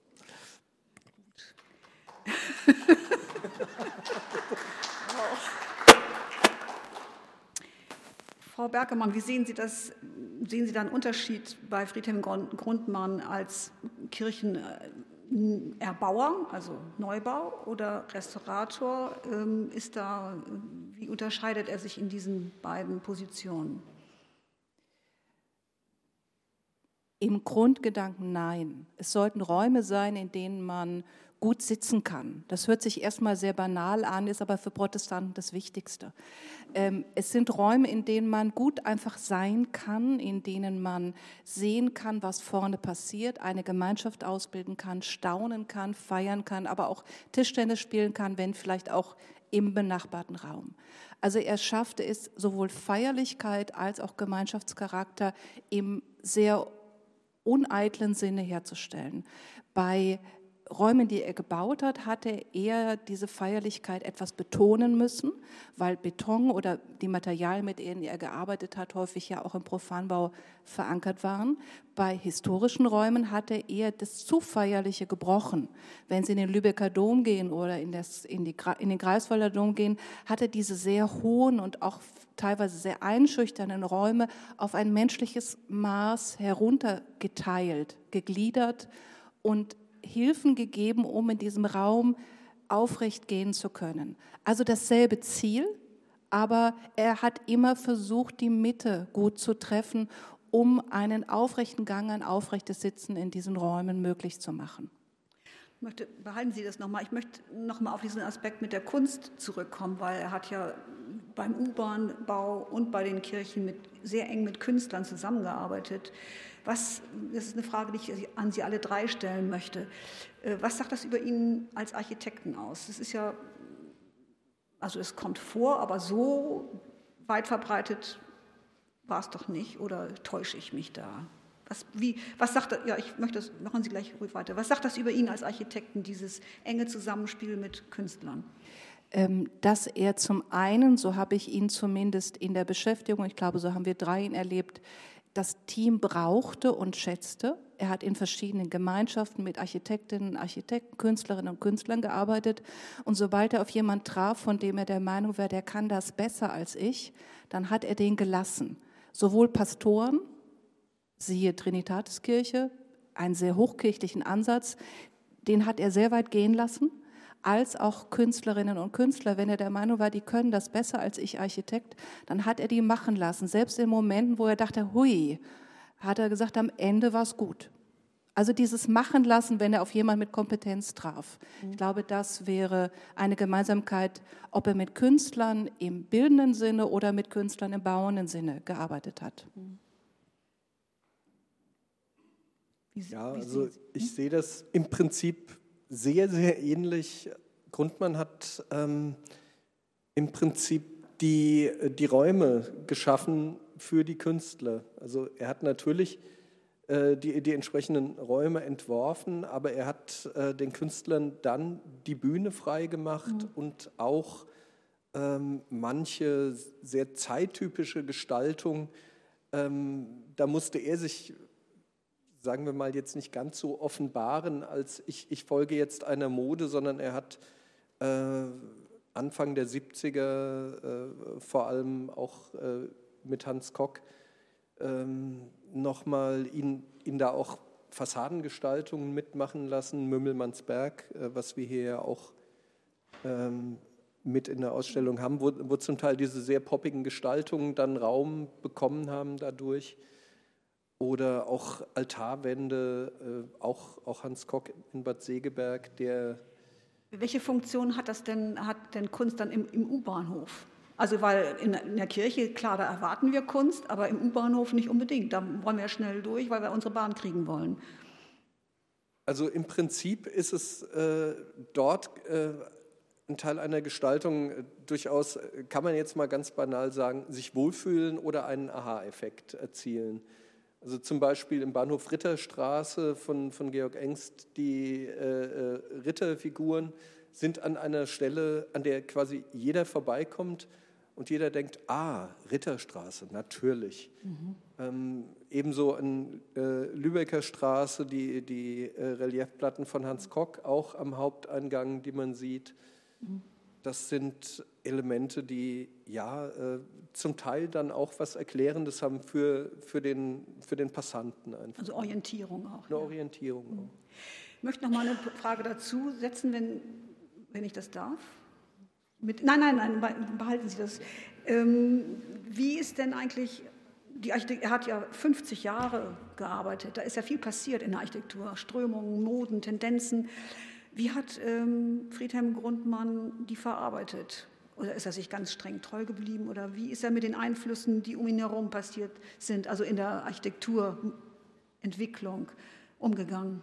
Frau Berkemann, wie sehen Sie das? Sehen Sie da einen Unterschied bei Friedhelm Grundmann als Kirchenerbauer, also Neubau oder Restaurator? Wie unterscheidet er sich in diesen beiden Positionen? Im Grundgedanken nein. Es sollten Räume sein, in denen man gut sitzen kann. Das hört sich erstmal sehr banal an, ist aber für Protestanten das Wichtigste. Es sind Räume, in denen man gut einfach sein kann, in denen man sehen kann, was vorne passiert, eine Gemeinschaft ausbilden kann, staunen kann, feiern kann, aber auch Tischtennis spielen kann, wenn vielleicht auch im benachbarten Raum. Also er schaffte es, sowohl Feierlichkeit als auch Gemeinschaftscharakter im sehr uneitlen Sinne herzustellen. Bei Räumen, die er gebaut hat, hatte er diese Feierlichkeit etwas betonen müssen, weil Beton oder die Materialien, mit denen er gearbeitet hat, häufig ja auch im Profanbau verankert waren. Bei historischen Räumen hatte er das zu Feierliche gebrochen. Wenn Sie in den Lübecker Dom gehen oder in den Greifswalder Dom gehen, hat er diese sehr hohen und auch teilweise sehr einschüchternden Räume auf ein menschliches Maß heruntergeteilt, gegliedert und Hilfen gegeben, um in diesem Raum aufrecht gehen zu können. Also dasselbe Ziel, aber er hat immer versucht, die Mitte gut zu treffen, um einen aufrechten Gang, ein aufrechtes Sitzen in diesen Räumen möglich zu machen. Behalten Sie das nochmal. Ich möchte nochmal auf diesen Aspekt mit der Kunst zurückkommen, weil er hat ja beim U-Bahn-Bau und bei den Kirchen sehr eng mit Künstlern zusammengearbeitet. Das ist eine Frage, die ich an Sie alle drei stellen möchte. Was sagt das über ihn als Architekten aus? Das ist ja, also es kommt vor, aber so weit verbreitet war es doch nicht, oder täusche ich mich da? Was sagt das, ja, ich möchte das, machen Sie gleich ruhig weiter. Was sagt das über ihn als Architekten, dieses enge Zusammenspiel mit Künstlern? Dass er zum einen, so habe ich ihn zumindest in der Beschäftigung, ich glaube, so haben wir drei ihn erlebt, das Team brauchte und schätzte. Er hat in verschiedenen Gemeinschaften mit Architektinnen, Architekten, Künstlerinnen und Künstlern gearbeitet. Und sobald er auf jemanden traf, von dem er der Meinung war, der kann das besser als ich, dann hat er den gelassen. Sowohl Pastoren siehe Trinitatiskirche, einen sehr hochkirchlichen Ansatz, den hat er sehr weit gehen lassen, als auch Künstlerinnen und Künstler. Wenn er der Meinung war, die können das besser als ich Architekt, dann hat er die machen lassen. Selbst in Momenten, wo er dachte, hui, hat er gesagt, am Ende war es gut. Also dieses Machen lassen, wenn er auf jemanden mit Kompetenz traf. Ich glaube, das wäre eine Gemeinsamkeit, ob er mit Künstlern im bildenden Sinne oder mit Künstlern im bauenden Sinne gearbeitet hat. Ja, also ich sehe das im Prinzip sehr, sehr ähnlich. Grundmann hat im Prinzip die Räume geschaffen für die Künstler. Also er hat natürlich die entsprechenden Räume entworfen, aber er hat den Künstlern dann die Bühne frei gemacht und auch manche sehr zeittypische Gestaltung, da musste er sich, sagen wir mal, jetzt nicht ganz so offenbaren, als ich folge jetzt einer Mode, sondern er hat Anfang der 70er vor allem auch mit Hans Kock nochmal ihn da auch Fassadengestaltungen mitmachen lassen, Mümmelmannsberg, was wir hier ja auch mit in der Ausstellung haben, wo zum Teil diese sehr poppigen Gestaltungen dann Raum bekommen haben dadurch. Oder auch Altarwände, auch Hans Kock in Bad Segeberg, der... Welche Funktion hat denn Kunst dann im U-Bahnhof? Also weil in der Kirche, klar, da erwarten wir Kunst, aber im U-Bahnhof nicht unbedingt. Da wollen wir ja schnell durch, weil wir unsere Bahn kriegen wollen. Also im Prinzip ist es dort ein Teil einer Gestaltung, durchaus, kann man jetzt mal ganz banal sagen, sich wohlfühlen oder einen Aha-Effekt erzielen. Also zum Beispiel im Bahnhof Ritterstraße von Georg Engst, die Ritterfiguren sind an einer Stelle, an der quasi jeder vorbeikommt und jeder denkt, Ritterstraße, natürlich. Ebenso an Lübecker Straße, die Reliefplatten von Hans Kock, auch am Haupteingang, die man sieht. Das sind Elemente, die ja zum Teil dann auch was Erklärendes haben für den Passanten einfach. Also Orientierung auch. Eine Orientierung auch. Ich möchte noch mal eine Frage dazu setzen, wenn ich das darf. Nein, behalten Sie das. Wie ist denn eigentlich, er hat ja 50 Jahre gearbeitet, da ist ja viel passiert in der Architektur, Strömungen, Moden, Tendenzen. Wie hat Friedhelm Grundmann die verarbeitet? Oder ist er sich ganz streng treu geblieben? Oder wie ist er mit den Einflüssen, die um ihn herum passiert sind, also in der Architekturentwicklung, umgegangen?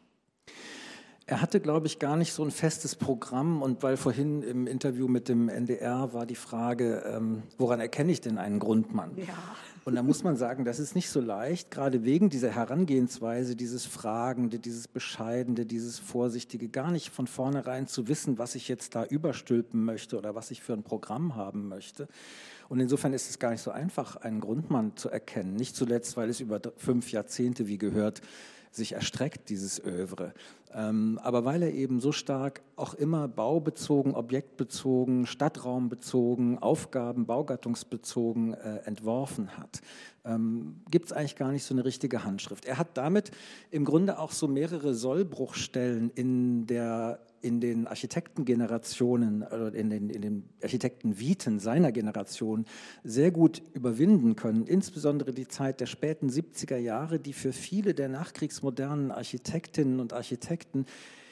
Er hatte, glaube ich, gar nicht so ein festes Programm. Und weil vorhin im Interview mit dem NDR war die Frage, woran erkenne ich denn einen Grundmann? Ja. Und da muss man sagen, das ist nicht so leicht, gerade wegen dieser Herangehensweise, dieses Fragende, dieses Bescheidende, dieses Vorsichtige, gar nicht von vornherein zu wissen, was ich jetzt da überstülpen möchte oder was ich für ein Programm haben möchte. Und insofern ist es gar nicht so einfach, einen Grundmann zu erkennen. Nicht zuletzt, weil es über 5 Jahrzehnte, wie gehört, sich erstreckt, dieses Övre. Aber weil er eben so stark auch immer baubezogen, objektbezogen, stadtraumbezogen, Aufgaben, baugattungsbezogen entworfen hat, gibt es eigentlich gar nicht so eine richtige Handschrift. Er hat damit im Grunde auch so mehrere Sollbruchstellen in den Architektengenerationen oder in den Architektenviten seiner Generation sehr gut überwinden können. Insbesondere die Zeit der späten 70er Jahre, die für viele der nachkriegsmodernen Architektinnen und Architekten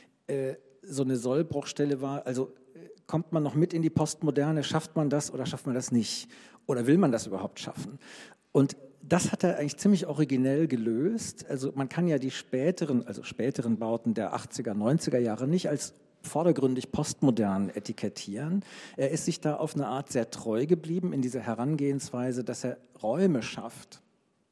so eine Sollbruchstelle war. Also kommt man noch mit in die Postmoderne, schafft man das oder schafft man das nicht? Oder will man das überhaupt schaffen? Und das hat er eigentlich ziemlich originell gelöst. Also man kann ja die späteren Bauten der 80er, 90er Jahre nicht als vordergründig postmodern etikettieren. Er ist sich da auf eine Art sehr treu geblieben in dieser Herangehensweise, dass er Räume schafft.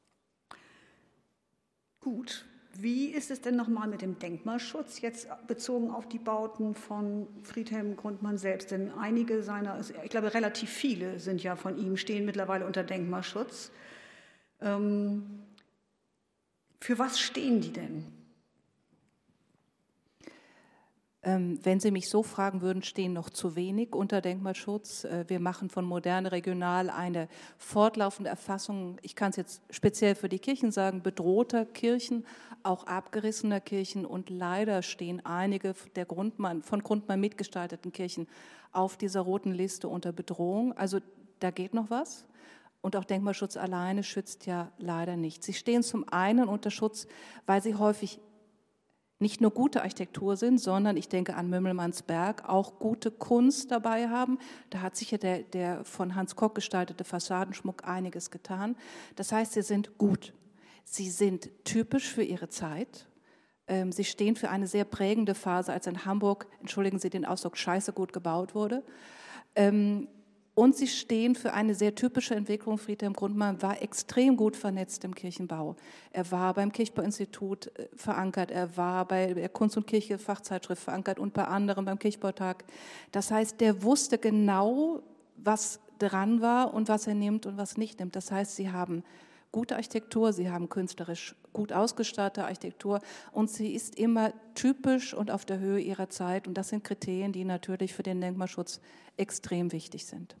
Gut. Wie ist es denn nochmal mit dem Denkmalschutz, jetzt bezogen auf die Bauten von Friedhelm Grundmann selbst? Denn einige seiner, ich glaube relativ viele sind ja von ihm, stehen mittlerweile unter Denkmalschutz. Für was stehen die denn? Wenn Sie mich so fragen würden, stehen noch zu wenig unter Denkmalschutz. Wir machen von Moderne Regional eine fortlaufende Erfassung, ich kann es jetzt speziell für die Kirchen sagen, bedrohter Kirchen, auch abgerissener Kirchen, und leider stehen einige von Grundmann mitgestalteten Kirchen auf dieser roten Liste unter Bedrohung. Also da geht noch was. Und auch Denkmalschutz alleine schützt ja leider nicht. Sie stehen zum einen unter Schutz, weil sie häufig nicht nur gute Architektur sind, sondern ich denke an Mümmelmannsberg, auch gute Kunst dabei haben. Da hat sicher der von Hans Kock gestaltete Fassadenschmuck einiges getan. Das heißt, sie sind gut. Sie sind typisch für ihre Zeit. Sie stehen für eine sehr prägende Phase, als in Hamburg, entschuldigen Sie den Ausdruck, scheiße gut gebaut wurde. Und sie stehen für eine sehr typische Entwicklung. Friedhelm Grundmann war extrem gut vernetzt im Kirchenbau. Er war beim Kirchbauinstitut verankert, er war bei der Kunst- und Kirche-Fachzeitschrift verankert und bei anderen beim Kirchbautag. Das heißt, der wusste genau, was dran war und was er nimmt und was nicht nimmt. Das heißt, sie haben gute Architektur, sie haben künstlerisch gut ausgestattete Architektur und sie ist immer typisch und auf der Höhe ihrer Zeit. Und das sind Kriterien, die natürlich für den Denkmalschutz extrem wichtig sind.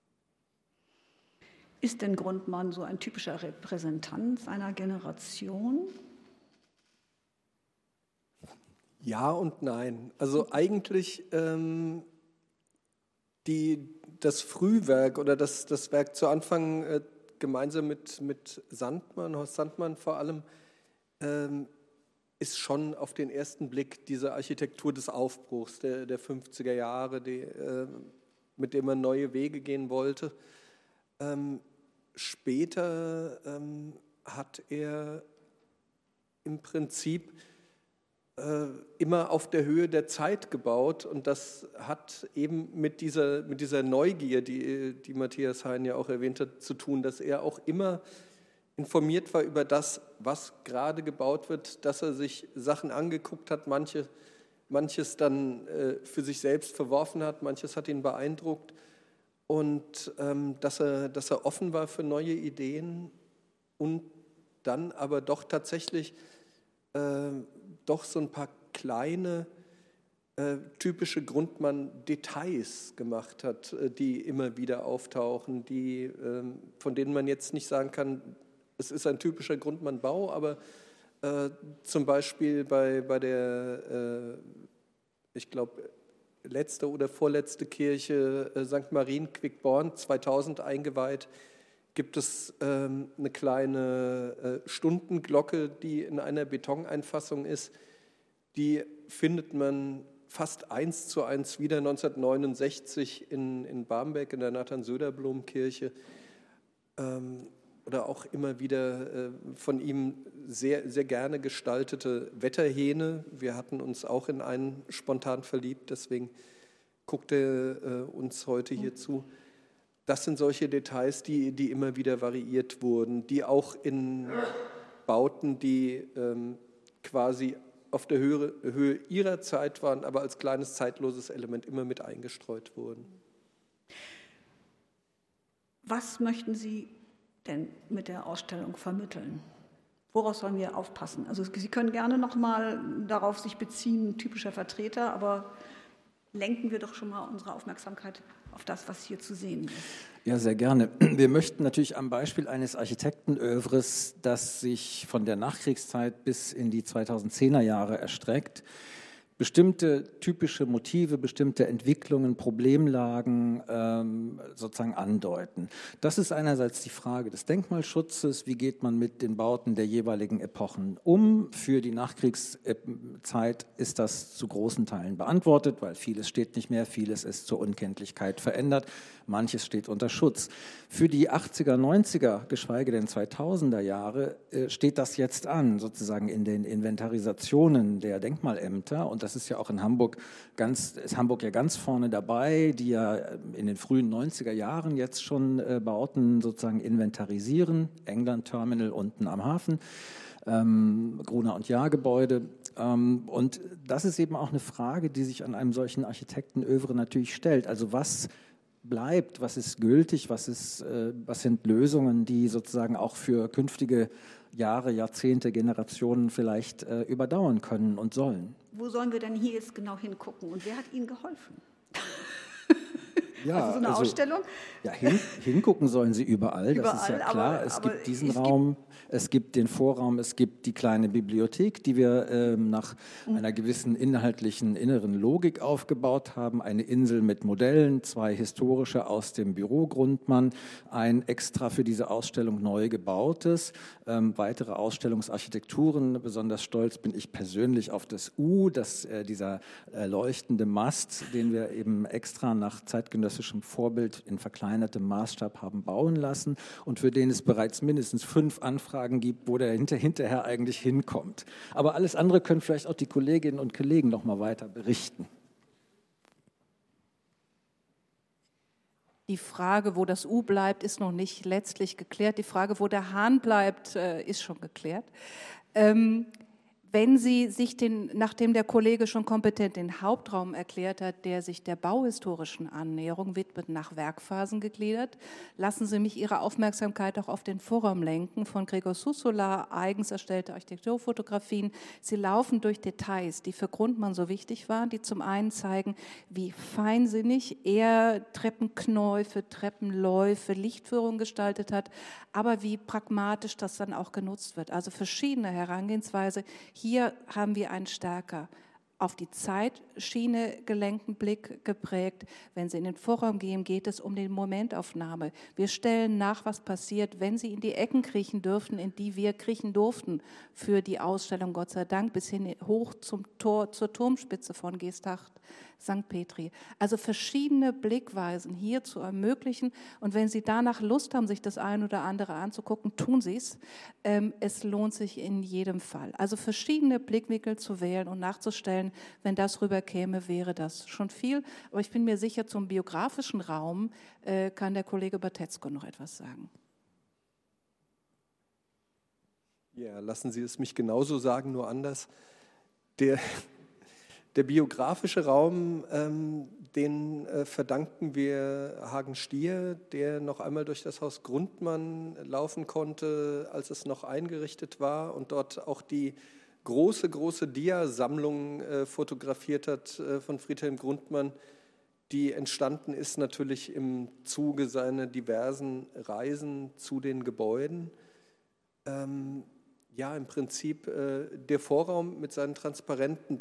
Ist denn Grundmann so ein typischer Repräsentant seiner Generation? Ja und nein. Also eigentlich das Frühwerk oder das Werk zu Anfang gemeinsam mit Sandmann, Horst Sandmann vor allem, ist schon auf den ersten Blick diese Architektur des Aufbruchs der 50er Jahre, mit dem man neue Wege gehen wollte. Später hat er im Prinzip immer auf der Höhe der Zeit gebaut, und das hat eben mit dieser Neugier, die Matthias Hein ja auch erwähnt hat, zu tun, dass er auch immer informiert war über das, was gerade gebaut wird, dass er sich Sachen angeguckt hat, manches dann für sich selbst verworfen hat, manches hat ihn beeindruckt, und dass er offen war für neue Ideen und dann aber doch tatsächlich doch so ein paar kleine, typische Grundmann-Details gemacht hat, die immer wieder auftauchen, von denen man jetzt nicht sagen kann, es ist ein typischer Grundmann-Bau, aber zum Beispiel bei der, ich glaube, letzte oder vorletzte Kirche St. Marien Quickborn 2000 eingeweiht, gibt es eine kleine Stundenglocke, die in einer Betoneinfassung ist. Die findet man fast 1:1 wieder 1969 in Barmbek in der Nathan-Söderblom-Kirche. Oder auch immer wieder von ihm sehr, sehr gerne gestaltete Wetterhähne. Wir hatten uns auch in einen spontan verliebt, deswegen guckt er uns heute hier zu. Das sind solche Details, die immer wieder variiert wurden, die auch in Bauten, die quasi auf der Höhe ihrer Zeit waren, aber als kleines zeitloses Element immer mit eingestreut wurden. Was möchten Sie denn mit der Ausstellung vermitteln? Woraus sollen wir aufpassen? Also Sie können gerne nochmal darauf sich beziehen, typischer Vertreter, aber lenken wir doch schon mal unsere Aufmerksamkeit auf das, was hier zu sehen ist. Ja, sehr gerne. Wir möchten natürlich am Beispiel eines Architektenœuvres, das sich von der Nachkriegszeit bis in die 2010er Jahre erstreckt, bestimmte typische Motive, bestimmte Entwicklungen, Problemlagen sozusagen andeuten. Das ist einerseits die Frage des Denkmalschutzes, wie geht man mit den Bauten der jeweiligen Epochen um. Für die Nachkriegszeit ist das zu großen Teilen beantwortet, weil vieles steht nicht mehr, vieles ist zur Unkenntlichkeit verändert, manches steht unter Schutz. Für die 80er, 90er, geschweige denn 2000er Jahre steht das jetzt an, sozusagen in den Inventarisationen der Denkmalämter, und das ist ja auch in Hamburg ja ganz vorne dabei, die ja in den frühen 90er Jahren jetzt schon Bauten sozusagen inventarisieren, England Terminal unten am Hafen, Gruner und Jahr Gebäude. Und das ist eben auch eine Frage, die sich an einem solchen Architektenœuvre natürlich stellt. Also was bleibt, was ist gültig, was sind Lösungen, die sozusagen auch für künftige Jahre, Jahrzehnte, Generationen vielleicht überdauern können und sollen. Wo sollen wir denn hier jetzt genau hingucken und wer hat Ihnen geholfen? Ja, also so eine Ausstellung? Ja, hingucken sollen Sie überall, das ist ja klar. Es gibt diesen Raum, es gibt den Vorraum, es gibt die kleine Bibliothek, die wir nach einer gewissen inhaltlichen inneren Logik aufgebaut haben. Eine Insel mit Modellen, 2 historische aus dem Büro Grundmann, ein extra für diese Ausstellung neu gebautes, weitere Ausstellungsarchitekturen. Besonders stolz bin ich persönlich auf das U, dieser leuchtende Mast, den wir eben extra nach zeitgenössischem Vorbild in verkleinertem Maßstab haben bauen lassen und für den es bereits mindestens 5 Anfragen gibt, wo der hinterher eigentlich hinkommt. Aber alles andere können vielleicht auch die Kolleginnen und Kollegen noch mal weiter berichten. Die Frage, wo das U bleibt, ist noch nicht letztlich geklärt. Die Frage, wo der Hahn bleibt, ist schon geklärt. Wenn Sie sich nachdem der Kollege schon kompetent den Hauptraum erklärt hat, der sich der bauhistorischen Annäherung widmet, nach Werkphasen gegliedert, lassen Sie mich Ihre Aufmerksamkeit auch auf den Vorraum lenken von Gregor Sussola, eigens erstellte Architekturfotografien. Sie laufen durch Details, die für Grundmann so wichtig waren, die zum einen zeigen, wie feinsinnig er Treppenknäufe, Treppenläufe, Lichtführung gestaltet hat, aber wie pragmatisch das dann auch genutzt wird. Also verschiedene Herangehensweise. Hier haben wir einen stärker auf die Zeitschiene gelenkten Blick geprägt. Wenn Sie in den Vorraum gehen, geht es um die Momentaufnahme. Wir stellen nach, was passiert, wenn Sie in die Ecken kriechen dürfen, in die wir kriechen durften für die Ausstellung, Gott sei Dank, bis hin hoch zum Tor, zur Turmspitze von Geesthacht, St. Petri. Also verschiedene Blickweisen hier zu ermöglichen. Und wenn Sie danach Lust haben, sich das ein oder andere anzugucken, tun Sie es. Es lohnt sich in jedem Fall. Also verschiedene Blickwinkel zu wählen und nachzustellen, wenn das rüberkäme, wäre das schon viel. Aber ich bin mir sicher, zum biografischen Raum kann der Kollege Batetzko noch etwas sagen. Ja, lassen Sie es mich genauso sagen, nur anders. Der biografische Raum, den verdanken wir Hagen Stier, der noch einmal durch das Haus Grundmann laufen konnte, als es noch eingerichtet war und dort auch die große Dia-Sammlung fotografiert hat von Friedhelm Grundmann, die entstanden ist natürlich im Zuge seiner diversen Reisen zu den Gebäuden. Ja, im Prinzip der Vorraum mit seinen Transparenten,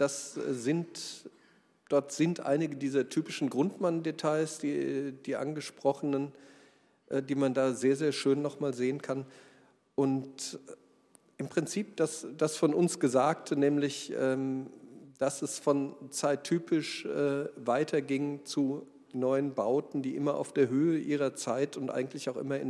dort sind einige dieser typischen Grundmann-Details, die angesprochenen, die man da sehr, sehr schön nochmal sehen kann. Und im Prinzip das von uns Gesagte, nämlich, dass es von zeittypisch weiterging zu neuen Bauten, die immer auf der Höhe ihrer Zeit und eigentlich auch immer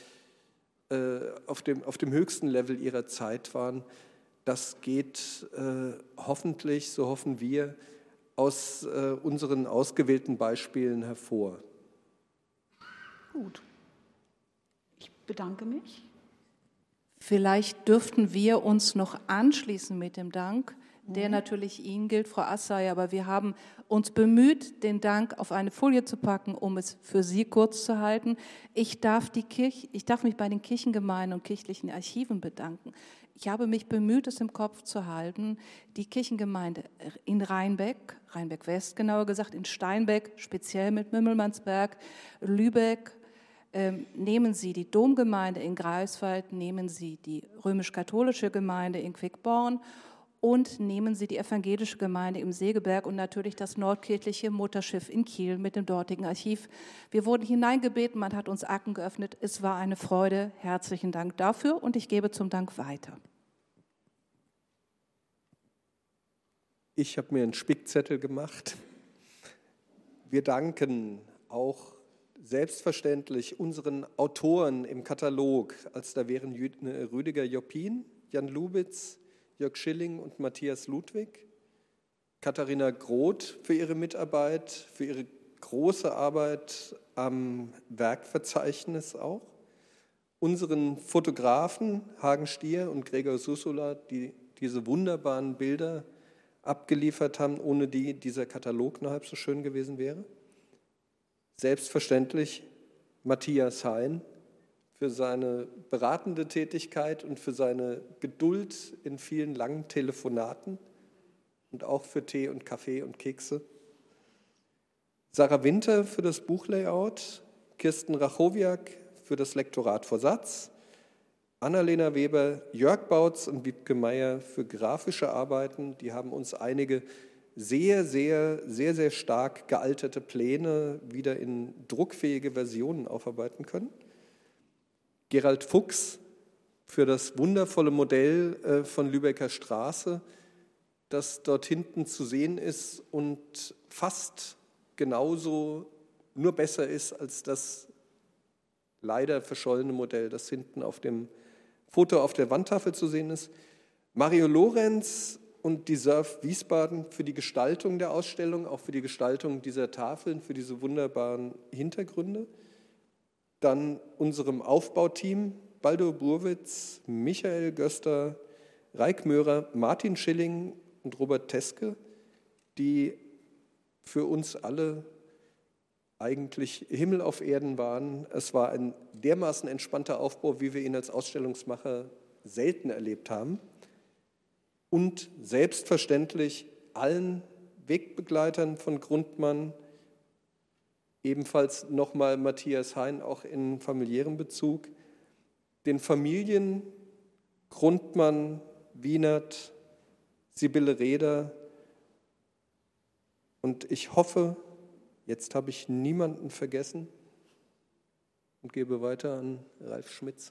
auf dem höchsten Level ihrer Zeit waren. Das geht hoffentlich, so hoffen wir, aus unseren ausgewählten Beispielen hervor. Gut. Ich bedanke mich. Vielleicht dürften wir uns noch anschließen mit dem Dank, der natürlich Ihnen gilt, Frau Assay, aber wir haben uns bemüht, den Dank auf eine Folie zu packen, um es für Sie kurz zu halten. Ich darf mich bei den Kirchengemeinden und kirchlichen Archiven bedanken. Ich habe mich bemüht, es im Kopf zu halten. Die Kirchengemeinde in Rheinbeck West genauer gesagt, in Steinbeck, speziell mit Mümmelmannsberg, Lübeck, nehmen Sie die Domgemeinde in Greifswald, nehmen Sie die römisch-katholische Gemeinde in Quickborn und nehmen Sie die evangelische Gemeinde im Segeberg und natürlich das nordkirchliche Mutterschiff in Kiel mit dem dortigen Archiv. Wir wurden hineingebeten, man hat uns Akten geöffnet. Es war eine Freude. Herzlichen Dank dafür und ich gebe zum Dank weiter. Ich habe mir einen Spickzettel gemacht. Wir danken auch selbstverständlich unseren Autoren im Katalog, als da wären Rüdiger Joppin, Jan Lubitz, Jörg Schilling und Matthias Ludwig, Katharina Groth für ihre Mitarbeit, für ihre große Arbeit am Werkverzeichnis auch, unseren Fotografen Hagen Stier und Gregor Sussola, die diese wunderbaren Bilder abgeliefert haben, ohne die dieser Katalog noch halb so schön gewesen wäre. selbstverständlich Matthias Hein für seine beratende Tätigkeit und für seine Geduld in vielen langen Telefonaten und auch für Tee und Kaffee und Kekse. Sarah Winter für das Buchlayout, Kirsten Rachowiak für das Lektorat vor Satz, Annalena Weber, Jörg Bautz und Wiebke Meyer für grafische Arbeiten. Die haben uns einige sehr stark gealterte Pläne wieder in druckfähige Versionen aufarbeiten können. Gerald Fuchs für das wundervolle Modell von Lübecker Straße, das dort hinten zu sehen ist und fast genauso, nur besser ist als das leider verschollene Modell, das hinten auf dem Foto auf der Wandtafel zu sehen ist. Mario Lorenz und die Surf Wiesbaden für die Gestaltung der Ausstellung, auch für die Gestaltung dieser Tafeln, für diese wunderbaren Hintergründe. Dann unserem Aufbauteam, Baldur Burwitz, Michael Göster, Raik Möhrer, Martin Schilling und Robert Teske, die für uns alle eigentlich Himmel auf Erden waren. Es war ein dermaßen entspannter Aufbau, wie wir ihn als Ausstellungsmacher selten erlebt haben. Und selbstverständlich allen Wegbegleitern von Grundmann, ebenfalls nochmal Matthias Hein, auch in familiärem Bezug, den Familien Grundmann, Wienert, Sibylle Reder. Und ich hoffe, jetzt habe ich niemanden vergessen und gebe weiter an Ralf Schmitz.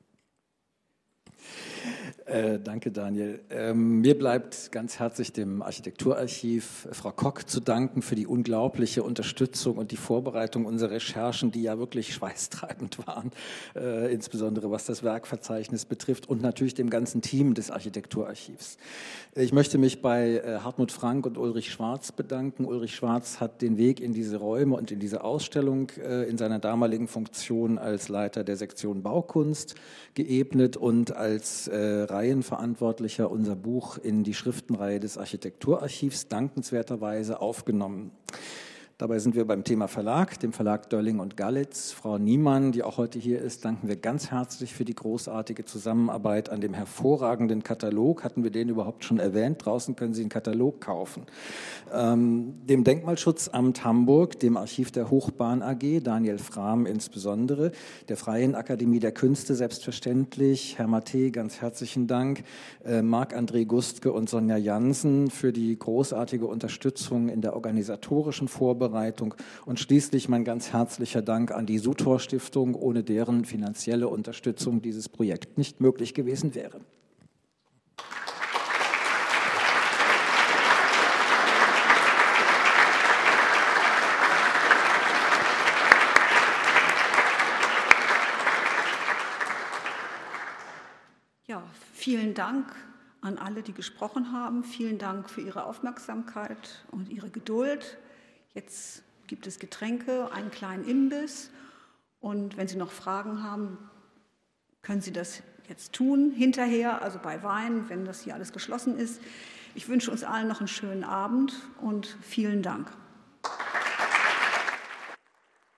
Danke, Daniel. Mir bleibt ganz herzlich dem Architekturarchiv Frau Kock zu danken für die unglaubliche Unterstützung und die Vorbereitung unserer Recherchen, die ja wirklich schweißtreibend waren, insbesondere was das Werkverzeichnis betrifft, und natürlich dem ganzen Team des Architekturarchivs. Ich möchte mich bei Hartmut Frank und Ulrich Schwarz bedanken. Ulrich Schwarz hat den Weg in diese Räume und in diese Ausstellung in seiner damaligen Funktion als Leiter der Sektion Baukunst geebnet und als Reihenverantwortlicher unser Buch in die Schriftenreihe des Architekturarchivs dankenswerterweise aufgenommen. Dabei sind wir beim Thema Verlag, dem Verlag Dölling und Gallitz. Frau Niemann, die auch heute hier ist, danken wir ganz herzlich für die großartige Zusammenarbeit an dem hervorragenden Katalog. Hatten wir den überhaupt schon erwähnt? Draußen können Sie einen Katalog kaufen. Dem Denkmalschutzamt Hamburg, dem Archiv der Hochbahn AG, Daniel Frahm insbesondere, der Freien Akademie der Künste selbstverständlich, Herr Matte, ganz herzlichen Dank, Marc-André Gustke und Sonja Jansen für die großartige Unterstützung in der organisatorischen Vorbereitung und schließlich mein ganz herzlicher Dank an die Sutor Stiftung, ohne deren finanzielle Unterstützung dieses Projekt nicht möglich gewesen wäre. Ja, vielen Dank an alle, die gesprochen haben. Vielen Dank für Ihre Aufmerksamkeit und Ihre Geduld. Jetzt gibt es Getränke, einen kleinen Imbiss, und wenn Sie noch Fragen haben, können Sie das jetzt tun, hinterher, also bei Wein, wenn das hier alles geschlossen ist. Ich wünsche uns allen noch einen schönen Abend und vielen Dank.